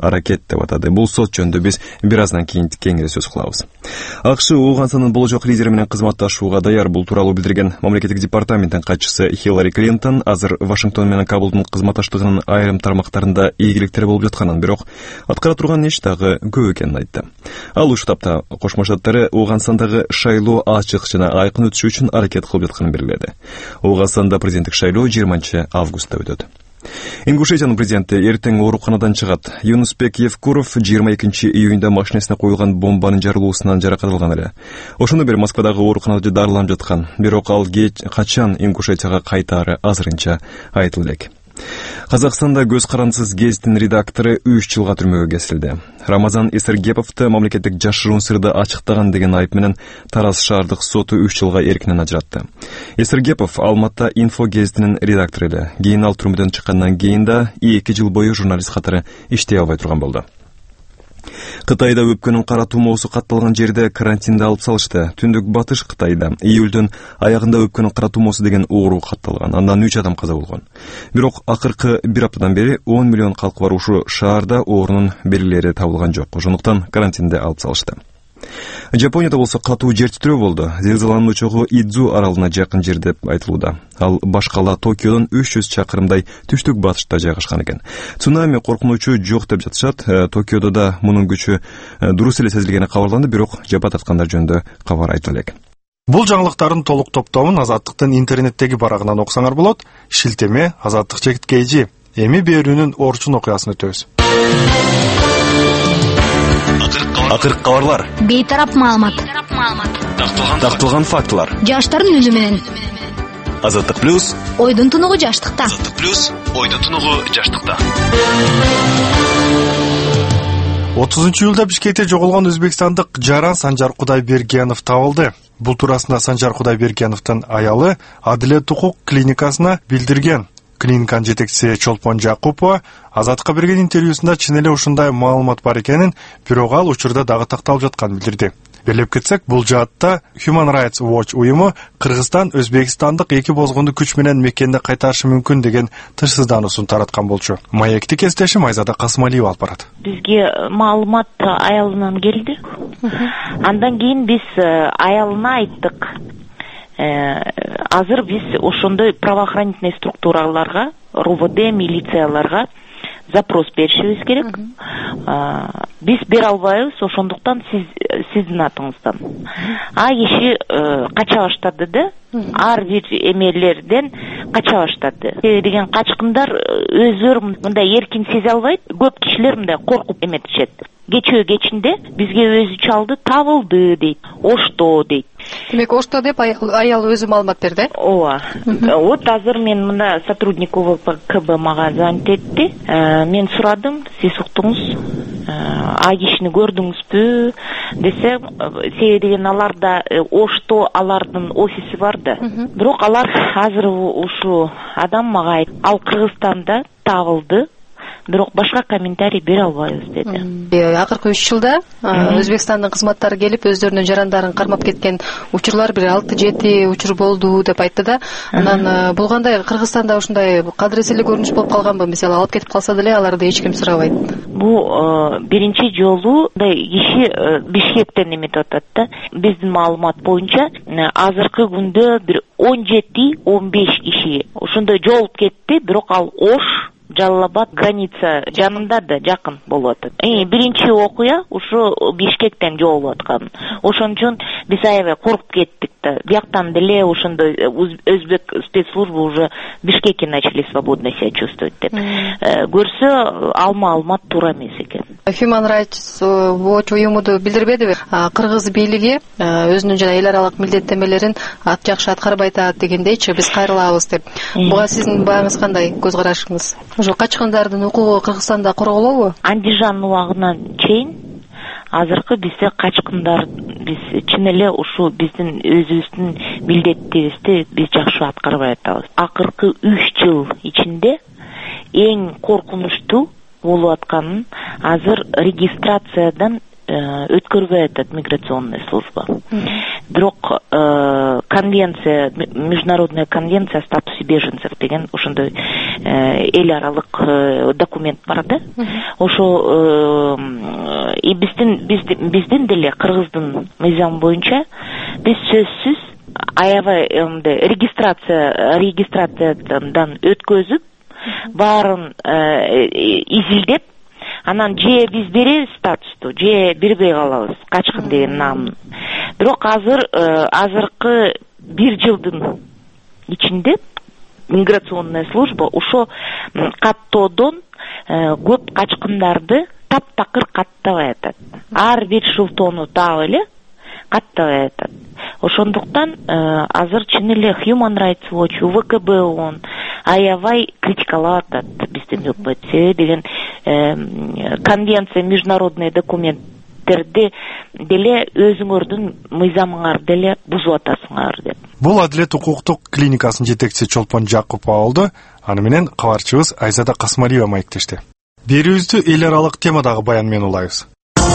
аракет деп атады. Бул сот жөнүндө биз бир аздан кийин кеңири сөз кылабыз. АКШ Ооганстандын боложок лидери менен кызматташууга даяр. Бул тууралуу билдирген мамлекеттик департаменттин катчысы Хиллари Клинтон азыр Вашингтон менен Кабулдун кызматташтыгынын айрым тармактарында ийгиликтер болуп жатканын, бирок аткара турган иш дагы көп экенин айтты. Ал ушул тапта Кошмо Штаттары Ооганстандагы шайлоо ачык жана айкын өтүшү үчүн аракет кылып жатканын белгиледи. Ооганстанда президенттик шайлоо 20-августта өтөт. Ингушетиянын президенти эртең ооруканадан чыгат. Юнусбек Евкуров 22-июнда машинасына коюлган бомбанын жарылуусунан жаракат алган эле. Ошондон бери Москвадагы ооруканада дарыланып жаткан. Бирок ал качан Ингушетияга кайтаары азырынча айтылып элек. Казакстанда көз карандысыз гезиттин редактору 3 жылга түрмөгө кесилди. Рамазан Эсергеповду мамлекеттик жашыруун сырды ачыктаган деген айып менен Тараз шаардык соту 3 жылга эркинен ажыратты. Эсергепов Алматта Инфо гезитинин редактору эле. Кийин ал түрмөдөн чыккандан кийин да 2 жыл бою журналист катары иштей албай турган болду. Кытайда өпкөнүн кара тумоосу катталган жерде карантинде алып салышты. Түндүк батыш Кытайда июлдун аягында өпкөнүн кара тумоосу деген оору катталган. Андан 3 адам каза болгон. Бирок акыркы бир аптадан бери 10 миллион калк бар ушул шаарда оорунун белгилери табылган жок. Ошондуктан карантинде алып салышты. Жапонияда болсо катуу жер титирөө болду. Зилзаланын очогу Идзу аралына жакын жер деп айтылууда. Ал баш кала Токиодон 300 чакырымдай түштүк батышта жайгашкан экен. Цунами коркунучу жок деп жатышат. Токиодо да мунун күчү дурус эле сезилгени кабарланды, бирок жапа тарткандар жөнүндө кабар айтылып элек. Бул жаңылыктардын толук топтомун Азаттыктын интернеттеги барагынан окусаңар болот. Шилтеме Азаттык _KG. Эми берүүнүн орчун окуясын өтөбүз. Акыркы кабарлар. Бейтарап маалымат. Такталган фактылар. Жаштардын үнү менен. Азаттык плюс. Ойдун тунугу жаштыкта. Азаттык плюс. Ойдун тунугу жаштыкта. 30-июлда Бишкекте жоголгон өзбекстандык жаран Санжар Кудайбергенов табылды. Бул туурасында Санжар Кудайбергеновдун аялы Адилет укук клиникасына билдирген. Клиниканын жетекчиси Чолпон Жакупова Азаттыкка берген интервьюсунда чын эле ушундай маалымат бар экенин, бирок ал учурда дагы такталып жатканын билдирди. Белеп кетсек, бул жаатта Human Rights Watch уюму Кыргызстан өзбекстандык эки бозгунду күч менен мекенде кайтарышы мүмкүн деген тышсыздануусун тараткан болчу. Маекти кесиптеши Майзада Касымалиева алып барат. Бизге маалымат аялынан келди. Андан кийин биз аялына айттык. Азыр биз ошондой правоохранительный структураларга, РУВД, милицияларга запрос беришибиз керек. Биз бере албайбыз, ошондуктан сиздин атыңыздан. Киши кача баштады да, ар бир эмелерден кача баштады. Деген качкындар өздөрү мындай эркин сезе албайт, көп кишилер мындай коркуп эметишет. Кечинде бизге өзү чалды, табылды дейт, ошто дейт. Демек ошто деп аял өзү маалымат берди. Ооба. Вот азыр мен мына сотрудник УВКБ мага звонить этти. Мен сурадым, сиз уктуңуз, кишини көрдүңүзбү десе, себеби деген аларда ошто алардын офиси бар да. Бирок алар азыр ушу адам мага айтты, ал Кыргызстанда табылды. Бирок башка комментарий бере албайбыз деди. Акыркы 3 жылда Өзбекстандын кызматтары келип өздөрүнүн жарандарын кармап кеткен учурлар бир 6-7 учур болду деп айтты да. Анан бул кандай Кыргызстанда ушундай кадыреселик көрүнүш болуп калганбы? Мисалы алып кетип калса деле аларды эч ким сурабайт. Бул биринчи жолу киши Бишкектен эметип атат да. Биздин маалымат боюнча азыркы күндө бир 17-15 киши ошондой жолуп кетти, бирок ал Ош Жалалабад граница жанында да жакын болуп атат. Биринчи окуя ушу Бишкектен жолуп аткан. Ошон үчүн биз аябай коркуп кеттик да. Бияктан деле ошондой өзбек спецслужбы уже Бишкекке начали свободно себя чувствовать деп. Көрсө ал маалымат туура эмес экен. Human Rights Watch уюмуду билдирбедиби? Кыргыз бийлиги өзүнүн жана эл аралык милдеттенмелерин жакшы аткарбай атат дегендейчи, биз кайрылабыз деп. Буга сиздин бааңыз кандай, көз карашыңыз? Ошо качкындардын укугу Кыргызстанда корголобу? Андижан убагынан чейин азыркы бизде качкындар биз чын эле ушу биздин өзүбүздүн милдетибизди биз жакшы аткарбай атабыз. Акыркы 3 жыл ичинде эң коркунучтуу болуп атканын азыр регистрациядан өткөрбөй атат миграционный служба. Бирок конвенция, международная конвенция о статусе беженцев деген ошондой эл аралык документ бар да. Ошо и биздин деле Кыргыздын мыйзамы боюнча биз сөзсүз аябай регистрациядан өткөзүп баарын изилдеп анан же биз беребиз статусту, же бербей калабыз качкын деген намын. Бирок азыркы 1 жылдын ичинде миграционная служба ошо каттоодон көп качкындарды таптакыр каттабай атат. Ар бир шылтоону таап эле каттабай атат. Ошондуктан азыр чын эле Human Rights Watch, УВКБ ООН аябай критикалап атат биздин өкмөт. Себеби деген конвенция, международный документтерди деле өзүңөрдүн мыйзамыңарды деле бузуп атасыңар деп. Бул Адилет укуктук клиникасынын жетекчиси Чолпон Жакупова болду. Аны менен кабарчыбыз Айзада Касмалиева маектешти. Берүүбүздү эл аралык темадагы баян менен улайбыз.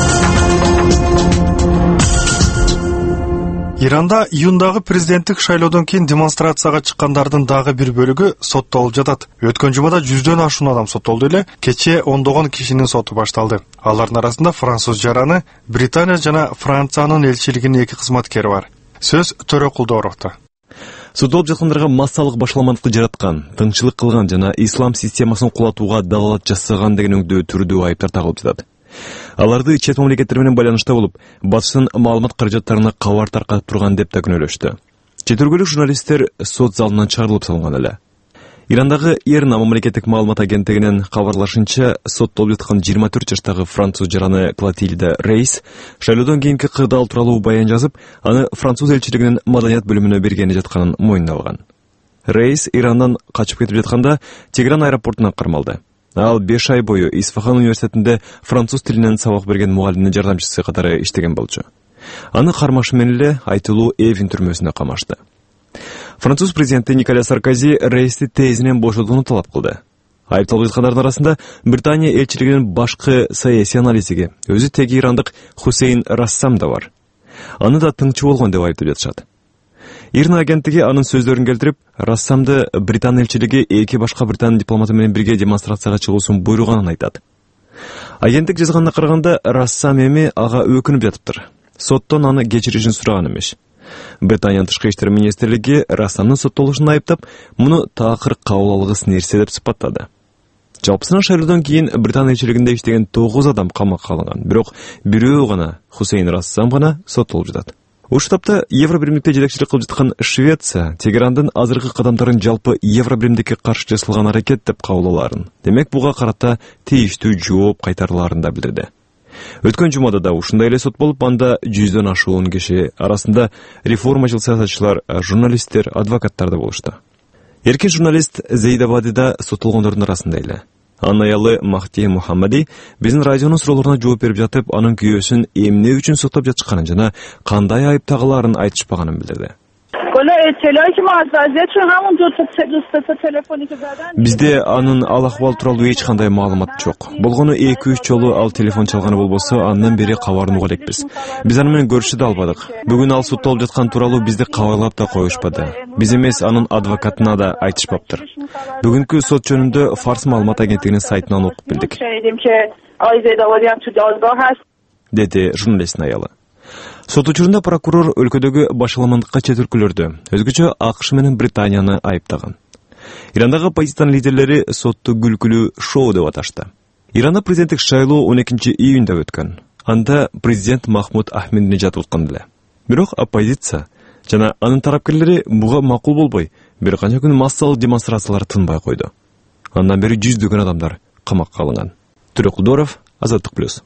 Иранда июндагы президенттик шайлоодон кийин демонстрацияга чыккандардын дагы бир бөлүгү соттолуп жатат. Өткөн жумада 100дөн ашуун адам соттолду эле, кечээ 10 кишинин соту башталды. Алардын арасында француз жараны, Британия жана Франциянын элчилигинин 2 кызматкери бар. Сөз Төрөкулдоровдо. Соттолуп жаткандарга массалык башаламандыкты жараткан, тынччылык кылган жана ислам системасын кулатууга далалат жасаган деген өңдүү түрдүү айыптар тагылып жатат. Аларды чет мамлекеттер менен байланышта болуп, батыштын маалымат каражаттарына кабар таркатып турган деп да күнөөлөштү. Чет өлкөлүк журналисттер сот залынан чыгарылып салынган эле. Ирандагы ИРНА мамлекеттик маалымат агенттигинин кабарлашынча, соттолуп жаткан 24 жаштагы француз жараны Клотильда Рейс шайлоодон кийинки кырдаал тууралуу баян жазып, аны француз элчилигинин маданият бөлүмүнө бергени жатканын мойнуна. Рейс Ирандан качып кетип жатканда Тегеран аэропортуна кармалды. Ал 5 ай бою Исфахан университетинде француз тилинен сабак берген мугалимдин жардамчысы катары иштеген болчу. Аны кармашы менен эле айтылуу Эвин түрмөсүнө камашты. Француз президенти Николя Саркози Рейсти тезинен бошотууну талап кылды. Айыпталып жаткандардын арасында Британия элчилигинин башкы саясий аналитиги, өзү теги ирандык Хусейн Рассам да бар. Аны да тыңчы болгон деп айыптап жатышат. ИРНА агенттиги анын сөздөрүн келтирип, Рассамды Британ элчилиги 2 башка британ дипломаты менен бирге демонстрацияга чыгуусун буйруганын айтат. Агенттик жазганына караганда, Рассам эми ага өкүнүп жатыптыр. Соттон аны кечиришин сураган эмес. Британиянын тышкы иштер министрлиги Рассамдын соттолушун айыптап, муну таакыр кабыл алгыс нерсе деп сыпаттады. Жалпысынан шайлоодон кийин Британ элчилигинде иштеген 9 адам камакка алынган, бирок бирөө гана, Хусейн Рассам гана соттолуп жатат. Ушул тапта Евробиримдикте жетекчилик кылып жаткан Швеция Тегерандын азыркы кадамдарын жалпы Евробиримдикке каршы жасалган аракет деп кабыл аларын. Демек буга карата тийиштүү жооп кайтарыларын да билдирди. Өткөн жумада да ушундай эле сот болуп, анда 100дөн ашуун киши арасында реформачыл саясатчылар, журналисттер, адвокаттар да болушту. Эркин журналист Зейдабади да соттолгондордун арасында эле. Анын аялы Махти Мухаммади биздин радионун суроолоруна жооп берип жатып, анын күйөөсүн эмне үчүн соттоп жатышканын жана кандай айыптагыларын айтышпаганын билдирди. Бизде анын ал акыбал тууралуу эч кандай маалымат жок. Болгону 2-3 жолу ал телефон чалганы болбосо, андан бери кабарын уга элекпиз. Биз аны менен көрүшү да албадык. Бүгүн ал соттолуп жаткан тууралуу бизди кабарлап да коюшпады. Биз эмес, анын адвокатына да айтышпаптыр. Бүгүнкү сот жөнүндө Фарс маалымат агенттигинин сайтынан окуп билдик. Деди журналисттин аялы. Сот учурунда прокурор өлкөдөгү башаламандыкка чет өлкөлөрдү, өзгөчө АКШ менен Британияны айыптаган. Ирандагы оппозициянын лидерлери сотту күлкүлүү шоу деп аташты. Иранда президенттик шайлоо 12 июнда өткөн. Анда президент Махмуд Ахмединежад уткан эле. Бирок оппозиция жана анын тарапкерлери буга макул болбой, бир канча күн массалык демонстрациялар тынбай койду. Андан бери 100дөгөн адамдар камакка алынган. Төрөкулдоров, Азаттык плюс.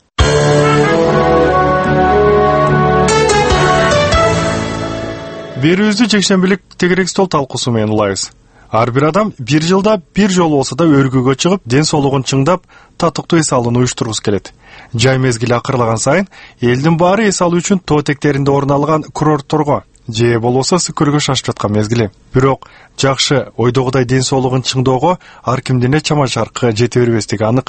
Берүүбүздү жекшембилик тегерек стол талкуусу менен улайбыз. Ар бир адам 1 жылда 1 жолу болсо да өргүүгө чыгып, ден соолугун чыңдап, татыктуу эс алууну уюштургусу келет. Жай мезгили акырлаган сайын элдин баары эс алуу үчүн тоо этектеринде орун алган курортторго же болбосо сүкөргө шашып жаткан мезгили. Бирок жакшы ойдогудай ден соолугун чыңдоого ар кимдин чама чаркы жете бербестиги анык.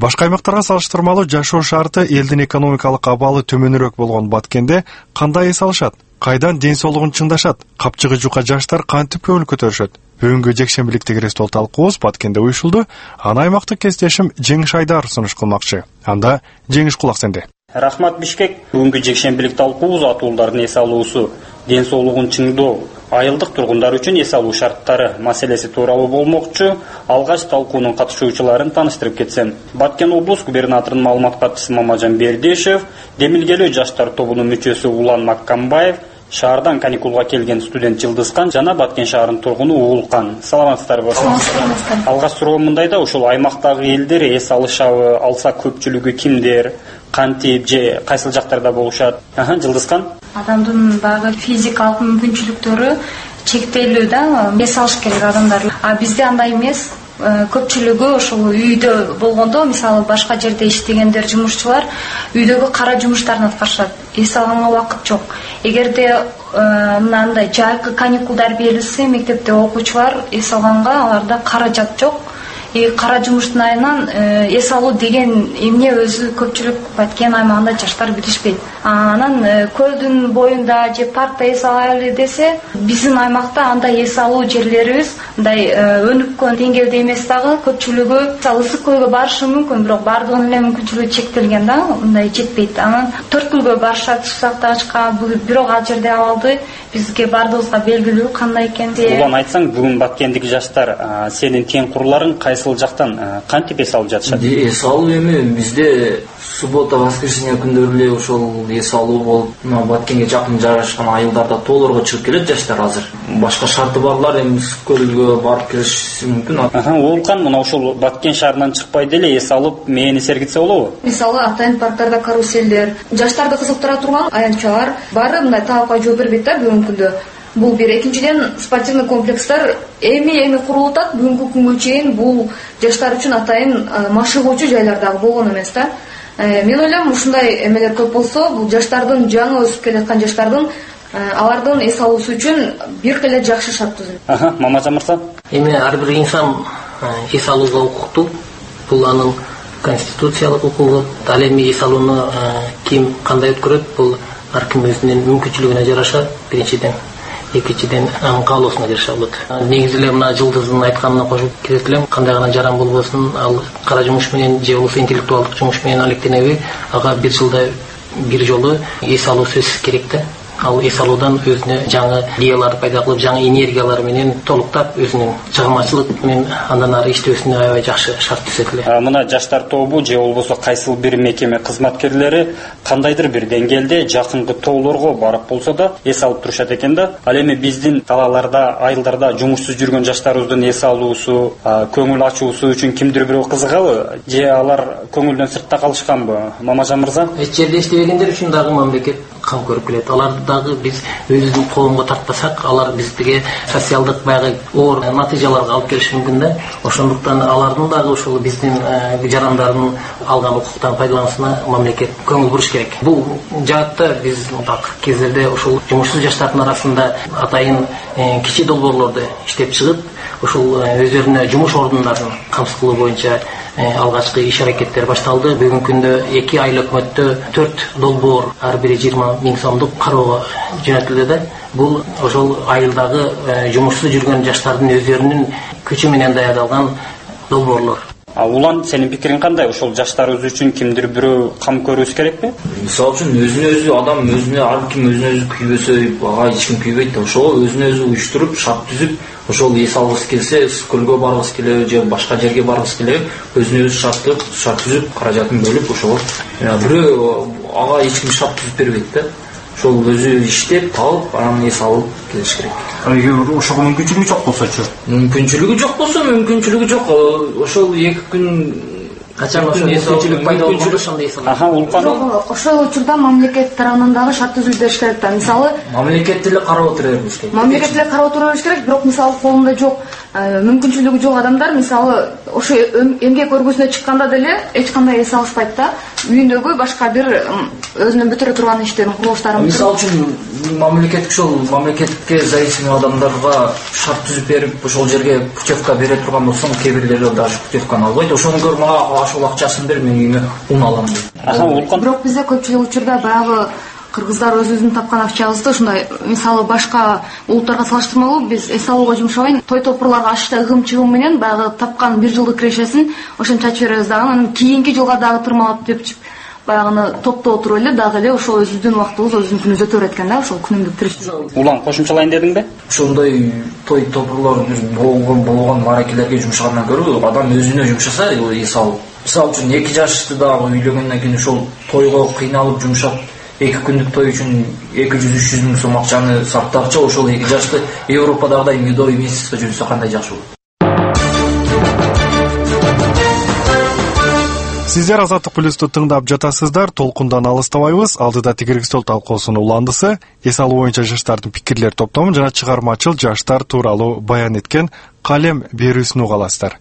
Башка аймактарга салыштырмалуу жашоо шарты, элдин экономикалык абалы төмөнүрөөк болгон Баткенде кандай эс алышат? Кайдан ден соолугун чыңдашат? Капчыгы жука жаштар кантип көңүл көтөрүшөт? Бүгүнкү жекшембиликти кирестол талкуубуз Баткенде уюшулду. Аны аймактык кесиптешим Жеңиш Айдар сунуш кылмакчы. Анда Жеңиш кулак сенде. Рахмат Бишкек. Бүгүнкү жекшембилик талкуубуз атуулардын эс алуусу, ден соолугун чыңдоо, айылдык тургундар үчүн эс алуу шарттары маселеси тууралуу болмокчу. Алгач талкуунун катышуучуларын тааныштырып кетсем. Баткен облус губернаторунун маалымат катчысы Мамажан Бердешев, демилгелүү жаштар тобунун мүчөсү Улан Маккамбаев, шаардан каникулга келген студент Жылдызкан жана Баткен шаарынын тургуну Уулкан. Саламатсыздарбы? Алгач суроо мындай да, ушул аймактагы элдер эс алышабы, алса көпчүлүгү кимдер, кантип же кайсыл жактарда болушат? Жылдызкан? Адамдын дагы физикалык мүмкүнчүлүктөрү чектелүү да, эс алыш керек адамдар. А бизде андай эмес. Көпчүлүгү ошол үйдө болгондо, мисалы башка жерде иштегендер, жумушчулар үйдөгү кара жумуштарын аткарышат. Эс алганга убакыт жок. Эгерде мынандай жайкы каникулдар берилсе, мектепте окуучулар эс алганга аларда каражат жок. Кара жумуштун айынан эс алуу деген эмне өзү көпчүлүк Баткен аймагында жаштар билишпейт. Анан көлдүн боюнда же паркта эс алайлы десе, биздин аймакта андай эс алуу жерлерибиз мындай өнүккөн деңгээлде эмес дагы, көпчүлүгү ысык көйгө барышы мүмкүн, бирок бардыгынын эле мүмкүнчүлүгү чектелген да, мындай жетпейт. Анан Төрткүлгө барышат, Сусактагычка, бирок ал жерде абалды бизге бардыгыбызга белгилүү кандай экени. Улан айтсаң, бүгүн Баткендеги жаштар сенин тең курларың кайсыл жактан кантип эс алып жатышат? Эс алуу эми бизде суббота, воскресенье күндөрү эле ошол эс алуу болуп, Баткенге жакын жайгашкан айылдарда тоолорго чыгып келет жаштар азыр. Башка шарты барлар эми көлгө барып келиши мүмкүн. Уулкан мына ошол Баткен шаарынан чыкпай деле эс алып мээни сергитсе болобу? Мисалы атайын парктарда каруселдер, жаштарды кызыктыра турган аянтчалар баары мындай талапка жооп бербейт да бүгүнкү күндө. Бул бир. Экинчиден, спортивный комплекстер эми курулуп атат. Бүгүнкү күнгө чейин бул жаштар үчүн атайын машыгуучу жайлардагы болгон эмес да. Мен ойлойм, ушундай эмелер көп болсо, бул жаштардын, жаңы өсүп келаткан жаштардын алардын эс алуусу үчүн бир эле жакшы шарт түзүлөт. Мамажан мырза? Эми ар бир инсан эс алууга укуктуу. Бул анын конституциялык укугу. Ал эми эс алууну ким кандай өткөрөт, бул ар ким өзүнүн мүмкүнчүлүгүнө жараша, биринчиден. Экинчиден анын каалоосуна жараша болот. Негизи эле мына Жылдыздын айтканына кошуп кетет элем, кандай гана жаран болбосун, ал кара жумуш менен же болбосо интеллектуалдык жумуш менен алектенеби, ага бир жылда бир жолу эс алуу сөзсүз керек да. Ал эс алуудан өзүнө жаңы идеяларды пайда кылып, жаңы энергиялар менен толуктап, өзүнүн чыгымчылык менен андан ары иштөөсүнө аябай жакшы шарт түзөт эле. Мына жаштар тобу же болбосо кайсыл бир мекеме кызматкерлери кандайдыр бир деңгээлде жакынкы тоолорго барып болсо да эс алып турушат экен да. Ал эми биздин талааларда, айылдарда жумушсуз жүргөн жаштарыбыздын эс алуусу, көңүл ачуусу үчүн кимдир бирөө кызыгабы же алар көңүлдөн сыртта калышканбы? Мамажан мырза? Эч жерде иштебегендер үчүн дагы мамлекет кам көрүп келет. Алар дагы биз өзүбүздүн коомго тартпасак, алар бизге социалдык баягы оор натыйжаларга алып келиши мүмкүн да. Ошондуктан алардын дагы ушул биздин жарандардын алган укуктан пайдалануусуна мамлекет көңүл буруш керек. Бул жаатта биз так кездерде ушул жумушсуз жаштардын арасында атайын кичи долбоорлорду иштеп чыгып, ушул өздөрүнө жумуш ордундарын камсыз кылуу боюнча алгачкы иш аракеттер башталды. Бүгүнкү күндө 2 ай өкмөттө 4 долбоор, ар бири 20 000 сомдук кароого жөнөтүлдү да. Бул ошол айылдагы жумушсуз жүргөн жаштардын өздөрүнүн күчү менен даярдалган долбоорлор. Улан, сенин пикириң кандай? Ошол жаштарыбыз үчүн кимдир бирөө кам көрүүсү керекпи? Мисалы үчүн өзүнө-өзү адам ар ким өзүнө-өзү күйбөсө, ага эч ким күйбөйт да. Ошол өзүнө-өзү уюштуруп, шарт түзүп, ошол эс алгысы келсе, көлгө баргысы келеби же башка жерге баргысы келеби, өзүнө-өзү шарт түзүп, каражатын бөлүп, ошол бирөө ага эч ким шарт түзүп бербейт да. Ошол өзү иштеп, талып, анан эс алып келиш керек. Эгер ошого мүмкүнчүлүгү жок болсочу? Мүмкүнчүлүгү жок болсо, мүмкүнчүлүгү жок. Ошол 2 күн качан ошол мүмкүнчүлүк пайда болсо ошондой эс алат. Улкан. Ошол учурда мамлекет тарабынан дагы шарт түзүп бериш керек да. Мисалы, мамлекет деле карап отура бериш керек. Мамлекет деле карап отура бериш керек, бирок мисалы колунда жок, мүмкүнчүлүгү жок адамдар, мисалы, ошо эмгек өргүсүнө чыкканда деле эч кандай эс алышпайт да. Үйүндөгү башка бир өзүнүн бүтүрө турган иштерин, курулуштарын. Мисалы үчүн мамлекетке зависимый адамдарга шарт түзүп берип, ошол жерге путевка бере турган болсоң, кээ бирлери даже путевканы албайт. Ошону көрүп, мага ошол акчасын бер, мен үйүмө ун алам дейт. Бирок бизде көпчүлүк учурда баягы кыргыздар өзүбүздүн тапкан акчабызды ушундай мисалы башка улуттарга салыштырмалуу биз эс алууга жумшабай, той топурларга ашыкта ыгым чыгым менен баягы тапкан 1 жылдык кирешесин ошентип чачып беребиз дагы, анан кийинки жылга дагы тырмалап деп баягыны топтоо туруп эле дагы эле ошол өзүбүздүн убактыбыз өзүбүздүн күнүбүз өтө берет экен да, ошол күнүмдүк тиричилик. Улан кошумчалайын дедиңби? Ошондой той топурлар болгон мааракелерге жумшагандан көрө адам өзүнө жумшаса эс алып. Мисалы үчүн 2 жаштагы үйлөнгөндөн кийин ошол тойго кыйналып жумшап 2 күндүк той үчүн 200-300 миң сом акчаны сарптакча ошол 2 жашты Европадагыдай медовый месяцке жүрсө кандай жакшы болот. Сиздер Азаттык плюсту тыңдап жатасыздар. Толкундан алыстабайбыз. Алдыда Тигиргизтол талкуусунун уландысы эс алуу боюнча жаштардын пикирлер топтомун жана чыгармачыл жаштар тууралуу баян эткен Калем берүүсүн уга аласыздар.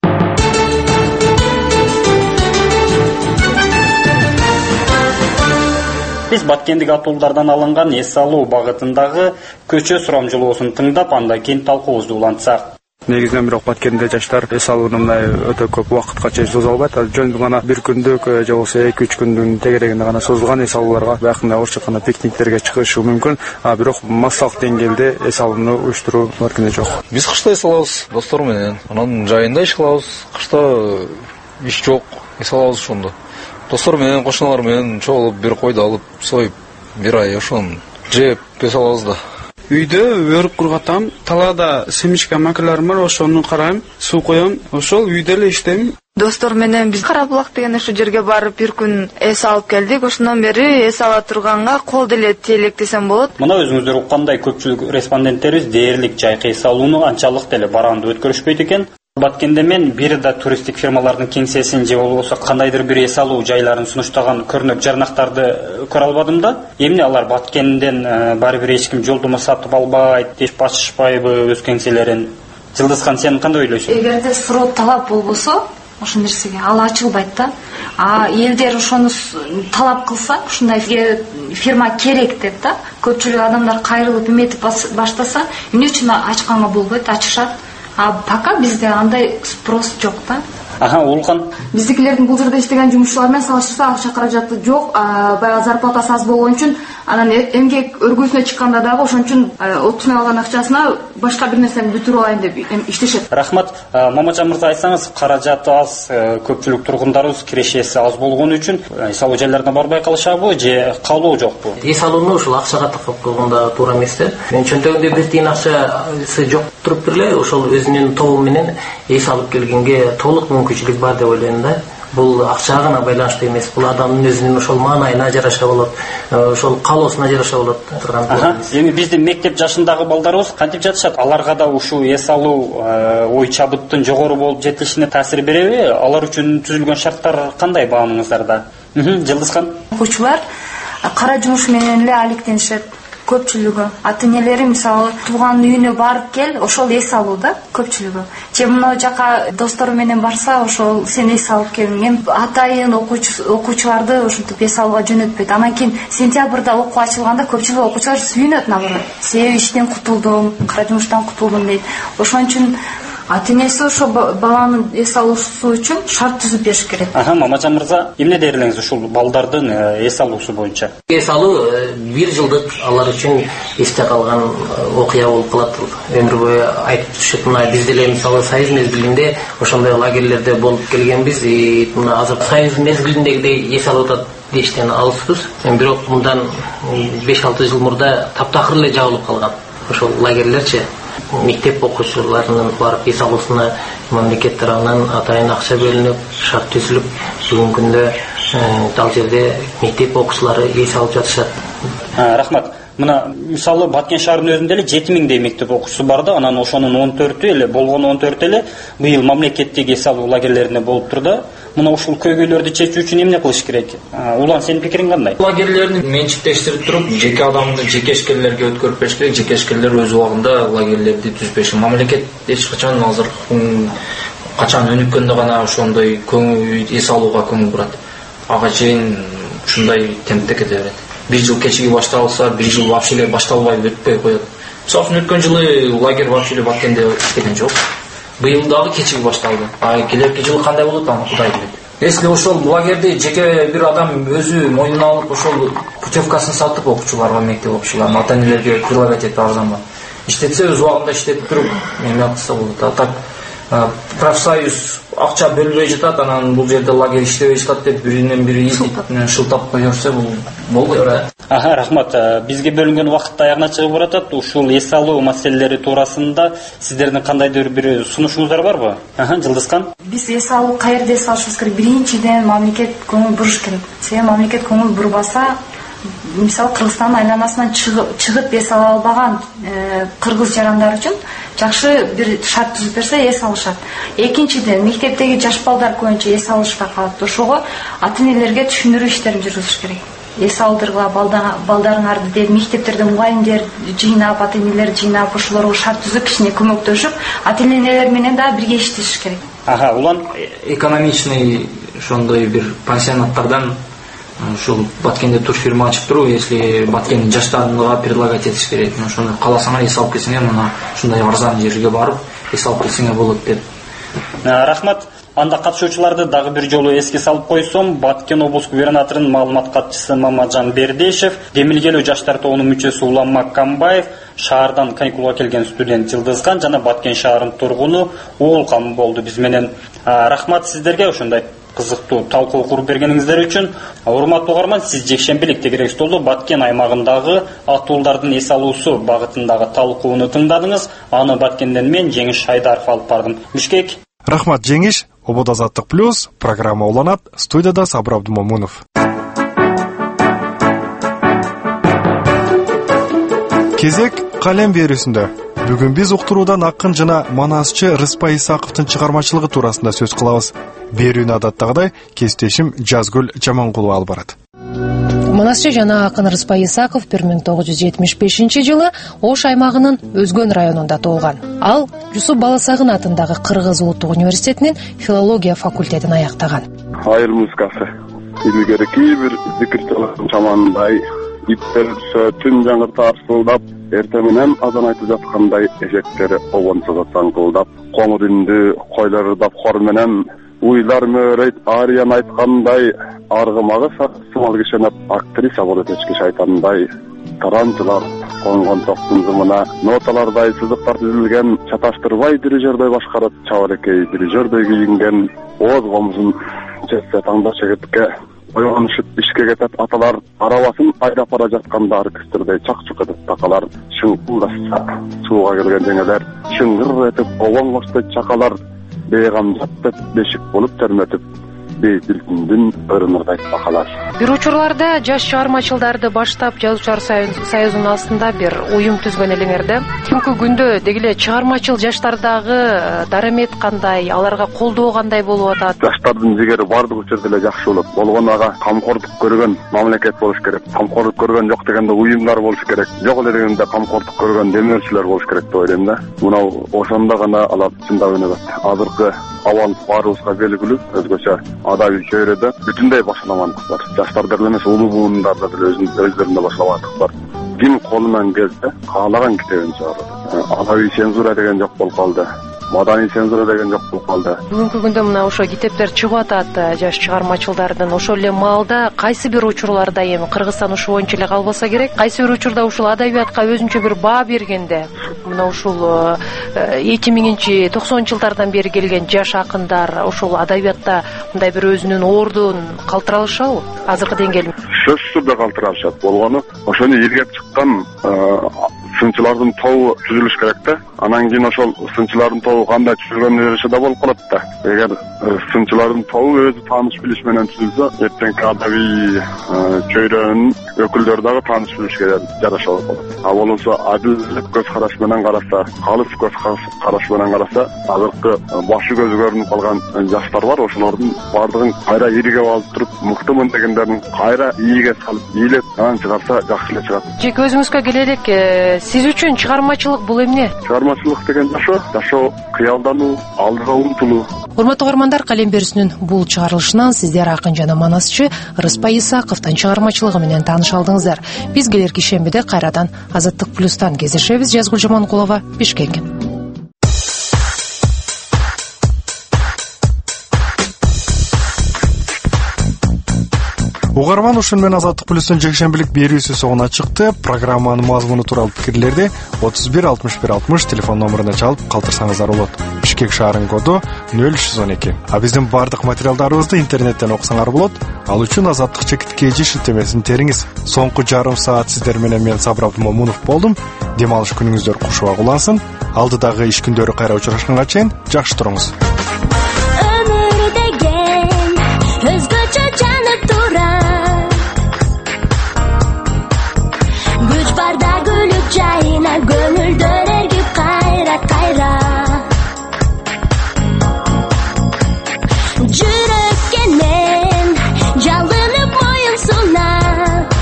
Биз Баткендик атуулдардан алынган эс алуу багытындагы көчө сурамжылоосун тыңдап, андан кийин талкуубузду улантсак. Негизинен бирок Баткенде жаштар эс алууну мындай өтө көп убакытка чейин созо албайт. Жөн гана 1 күндүк же болбосо 2-3 күндүн тегерегинде гана созулган эс алууларга баякында орусча айтканда пикниктерге чыгышы мүмкүн. Бирок массалык деңгээлде эс алууну уюштуруу эркине жок. Биз кышта эс алабыз достор менен. Анан жайында иш кылабыз. Кышта иш жок, эс алабыз ошондо. Достор менен, кошуналар менен чогулуп бир койду алып, союп, бир ай ошону жеп эс алабыз да. Үйдө өрүк кургатам, талаада семечка макаларым бар, ошону карайм, суу коем, ошол үйдө эле иштейм. Достор менен биз Карабулак деген ушул жерге барып бир күн эс алып келдик. Ошондон бери эс ала турганга кол деле тейлек десем болот. Мына өзүңүздөр уккандай көпчүлүк респонденттерибиз дээрлик жайкы эс алууну анчалык деле бараандуу өткөрүшпөйт экен. Баткенде мен бир да туристтик фирмалардын кеңсесин же болбосо кандайдыр бир эс алуу жайларын сунуштаган көрнөк жарнактарды көрө албадым да. Эмне алар Баткенден баары бир эч ким жолдомо сатып албайт, деп ачышпайбы өз кеңселерин? Жылдызхан, сен кандай ойлойсуң? Эгерде суроо талап болбосо, ошол нерсеге ал ачылбайт да. Элдер ошону талап кылса, ушундай фирма керек деп да, көпчүлүк адамдар кайрылып эметип баштаса, эмне үчүн ачканга болбойт, ачышат. Пока бизде андай спрос жок да. Улган. Биздикилердин бул жерде иштеген жумушчулар менен салыштырса, акча каражаты жок, баягы зарплатасы аз болгон үчүн, анан эмгек өргүсүнө чыкканда дагы ошон үчүн отпускай алган акчасына башка бир нерсени бүтүрүп алайын деп иштешет. Рахмат. Мамаджан мырза, айтсаңыз, каражаты аз, көпчүлүк тургундарыбыз кирешеси аз болгон үчүн эс алуу жайларына барбай калышабы же калуу жокпу? Эс алууну ушул акчага такап койгонда туура эмес да. Мен чөнтөгүндө бир тиын акчасы жок туруп эле ошол өзүнүн тобу менен эс алып келгенге толук мүмкүнчүлүк бар деп ойлойм да. Бул акчага гана байланыштуу эмес, бул адамдын өзүнүн ошол маанайына жараша болот, ошол калоосуна жараша болот. Эми биздин мектеп жашындагы балдарыбыз кантип жатышат? Аларга да ушул эс алуу ой чабыттын жогору болуп жетилишине таасир береби? Алар үчүн түзүлгөн шарттар кандай баамыңыздарда? Жылдызхан. Окуучулар кара жумуш менен эле алектенишет. Көпчүлүгү ата-энелери мисалы тууган үйүнө барып кел, ошол эс алуу да көпчүлүгү. Же мына жака достору менен барса, ошол сен эс алып келиң. Атайын окуучуларды ошентип эс алууга жөнөтпөйт. Анан кийин сентябрда окуу ачылганда көпчүлүк окуучулар сүйүнөт наоборот. Себеби иштен кутулдум, кара жумуштан кутулдум дейт. Ошон үчүн ата-энеси ошо баланын эс алуусу үчүн шарт түзүп бериш керек. Мамаджан мырза, эмне дээрлеңиз ушул балдардын эс алуусу боюнча? Эс алуу 1 жылдык алар үчүн эсте калган окуя болуп калат. Өмүр бою айтып түшөт. Мына биз деле мисалы Союз мезгилинде ошондой лагерлерде болуп келгенбиз. Мына азыр Союз мезгилиндегидей эс алып атат дештен алыспыз. Бирок мындан 5-6 жыл мурда таптакыр эле жабылып калган ошол лагерлерчи. Мектеп окуучуларынын барып эс алуусуна мамлекет тарабынан атайын акча бөлүнүп, шарт түзүлүп, бүгүнкү күндө дал жерде мектеп окуучулары эс алып жатышат. Рахмат. Мына мисалы Баткен шаарынын өзүндө эле 7000дей мектеп окуучусу бар да, анан ошонун 14 эле болгон 14 эле быйыл мамлекеттик эс алуу лагерлерине болуптур да. Мына ушул көйгөйлөрдү чечүү үчүн эмне кылыш керек? Улан, сенин пикириң кандай? Лагерлерди менчиктештирип туруп, жеке адамды жекешкелерге өткөрүп бериш керек. Жекешкелер өз убагында лагерлерди түзбөшү. Мамлекет эч качан азыр качан өнүккөндө гана ошондой эс алууга көңүл бурат. Ага чейин ушундай темпте кете берет. 1 жыл кечиги башталса, 1 жыл вообще эле башталбай өтпөй коет. Мисалы үчүн өткөн жылы лагерь вообще эле Баткенде иштеген жок. Быйыл дагы кечиги башталды. Келерки жылы кандай болот аны Кудай билет. если ошол лагерди жеке бир адам өзү мойнуна алып ошол путевкасын сатып окуучуларга, мектеп окуучуларына, ата энелерге предлагать этип арзанбы иштетсе өз убагында иштетип туруп эме кылса болот. А так профсоюз акча бөлүнбөй жатат, анан бул жерде лагерь иштебей жатат деп биринен бири шылтап кое берсе бул болбойт. Рахмат. Бизге бөлүнгөн убакыт аягына чыгып баратат. Ушул эс алуу маселелери туурасында сиздердин кандайдыр бир сунушуңуздар барбы? Жылдызхан. Биз эс алуу каерде эс алышыбыз керек? Биринчиден мамлекет көңүл буруш керек. Себеби мамлекет көңүл бурбаса, мисалы Кыргызстандын айланасынан чыгып эс ала албаган кыргыз жарандар үчүн жакшы бир шарт түзүп берсе эс алышат. Экинчиден мектептеги жаш балдар көбүнчө эс алышпай калат. Ошого ата энелерге түшүндүрүү иштерин жүргүзүш керек. Эс алдыргыла балдарыңарды деп мектептерде мугалимдер жыйнап, ата энелер жыйнап, ошолорго шарт түзүп кичине көмөктөшүп, ата энелер менен да бирге иштешиш керек. Улан экономичный ошондой бир пансионаттардан ушул Баткенде турфирма ачып туруу, если Баткендин жаштарына предлагать этиш керек. Ошондой кааласаңар эс алып келсеңер, мына ушундай арзан жерге барып эс алып келсеңер болот деп. Рахмат. Анда катышуучуларды дагы бир жолу эске салып койсом, Баткен облус губернаторунун маалымат катчысы Мамаджан Бердешев, демилгелүү жаштар тобунун мүчөсү Улам Маккамбаев, шаардан каникулга келген студент Жылдызхан жана Баткен шаарынын тургуну Оолкан болду биз менен. Рахмат сиздерге ошондой кызыктуу талкуу куруп бергениңиздер үчүн. Урматтуу угарман, сиз жекшембилик тегерек столду Баткен аймагындагы атуулардын эс алуусу багытындагы талкууну тыңдадыңыз. Аны Баткенден мен Жеңиш Шайдаров алып бардым. Бишкек. Рахмат Жеңиш. Обода Азаттык плюс, программа уланат, студияда Сабыр Абдумомунов. Кезек калем берүүсүндө. Бүгүн биз уктуруудан акын жана манасчы Рыспай Исаковдун чыгармачылыгы туурасында сөз кылабыз. Берүүнү адаттагыдай кесиптешим Жазгүл Жамангулова алып барат. Манасчы жана акын Рыспай Исаков 1975-жылы Ош аймагынын Өзгөн районунда туулган. Ал Жусуп Баласагын атындагы Кыргыз улуттук университетинин филология факультетин аяктаган. Айыл музыкасы. Илгерки бир зикир чамандай иттер түн жаңыр тарсылдап, эртең менен азан айтып жаткандай эжектери обонсуга саңкылдап, коңур үндү койлор ырдап хор менен уйлар мөөрөйт ариян айткандай, аргымагы сымал кишенеп актриса болуп эчки шайтандай, таранчылар конгон токтун зымына ноталардай сызыктар түзүлгөн, чаташтырбай дирижердой башкарат, чабарекей дирижердой кийинген, ооз комузун жетсе таңда чегитке ойлонушуп ишке кетет аталар, арабасын айдап бара жатканда оркестрдей чак-чук этип такалар, шыңкылдашса сууга келген жеңелер, шыңгыр этип обоңгочтой чакалар, бейгам жаттып бешик болуп терметип, бейбилтиндин ырынырдай бакалар. Бир учурларда жаш чыгармачылдарды баштап жазуучулар союзунун астында бир уюм түзгөн элеңер да. Бүгүнкү күндө дегиле чыгармачыл жаштардагы дарамет кандай, аларга колдоо кандай болуп атат? Жаштардын жигери бардык учурда эле жакшы болот. Болгону ага камкордук көргөн мамлекет болуш керек. Камкордук көргөн жок дегенде уюмдар болуш керек. Жок эле дегенде камкордук көргөн демөөрчүлөр болуш керек деп ойлойм да. Мына ошондо гана алар чындап өнөт. Азыркы абал баарыбызга белгилүү, өзгөчө адабий чөйрөдө бүтүндөй башаламандык бар. Жаштарда эмес, улуу буундарда деле өздөрүндө башаламандык бар. Ким колунан келсе, каалаган китебин чыгарат. Адабий цензура деген жок болуп калды. Маданий цензура деген жок болуп калды. Бүгүнкү күндө мына ошо китептер чыгып атат жаш чыгармачылдардын. Ошол эле маалда кайсы бир учурларда эми Кыргызстан ушул боюнча эле калбаса керек, кайсы бир учурда ушул адабиятка өзүнчө бир баа бергенде, мына ушул 2090-жылдардан бери келген жаш акындар ушул адабиятта мындай бир өзүнүн ордун калтыра алышабы? Азыркы деңгээлде сөзсүз түрдө калтыра алышат. Болгону ошону иргеп чыккан сынчылардын тобу түзүлүш керек да. Анан кийин ошол сынчылардын тобу кандай түзүлгөнү бериши да болуп калат да. Эгер сынчылардын тобу өзү тааныш билиш менен түзүлсө, эртеңки адабий чөйрөнүн өкүлдөрү дагы тааныш билишке жараша болот. А болбосо адилдик көз караш менен караса, калыс көз караш менен караса, азыркы башы көзү көрүнүп калган жаштар бар. Ошолордун бардыгын кайра иригеп алып туруп, мыктымын дегендерин кайра ийге салып, ийилеп анан чыгарса жакшы эле чыгат. Жеке өзүңүзгө келелик, сиз үчүн чыгармачылык бул эмне? Чыгармачылык деген жашоо, кыялдануу, алдыга умтулуу. Урматтуу угармандар, калем берүүсүнүн бул чыгарылышынан сиздер акын жана манасчы Рыспай Исаковдун чыгармачылыгы менен тааныша алдыңыздар. Биз келерки шембиде кайрадан Азаттык плюстан кездешебиз. Жазгүл Жамангулова, Бишкек. Угарман, ушун менен Азаттык плюстун жекшембилик берүүсү соңуна чыкты. Программанын мазмуну тууралуу пикирлерди 31 61 60 телефон номуруна чалып калтырсаңыздар болот. Бишкек шаарынын коду 0312. А биздин бардык материалдарыбызды интернеттен окусаңар болот. Ал үчүн Азаттык /KG шилтемесин териңиз. Соңку жарым саат сиздер менен мен Сабыр Абдымомунов болдум. Дем алыш күнүңүздөр кушуак улансын. Алдыдагы иш күндөрү кайра учурашканга чейин жакшы туруңуз. Жайына көңүлдөр эргип кайра жүрөккө мен жалынып моюн сунап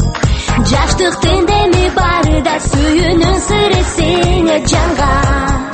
жаштыктын деми бары да сүйүүнүн сыры сине жанга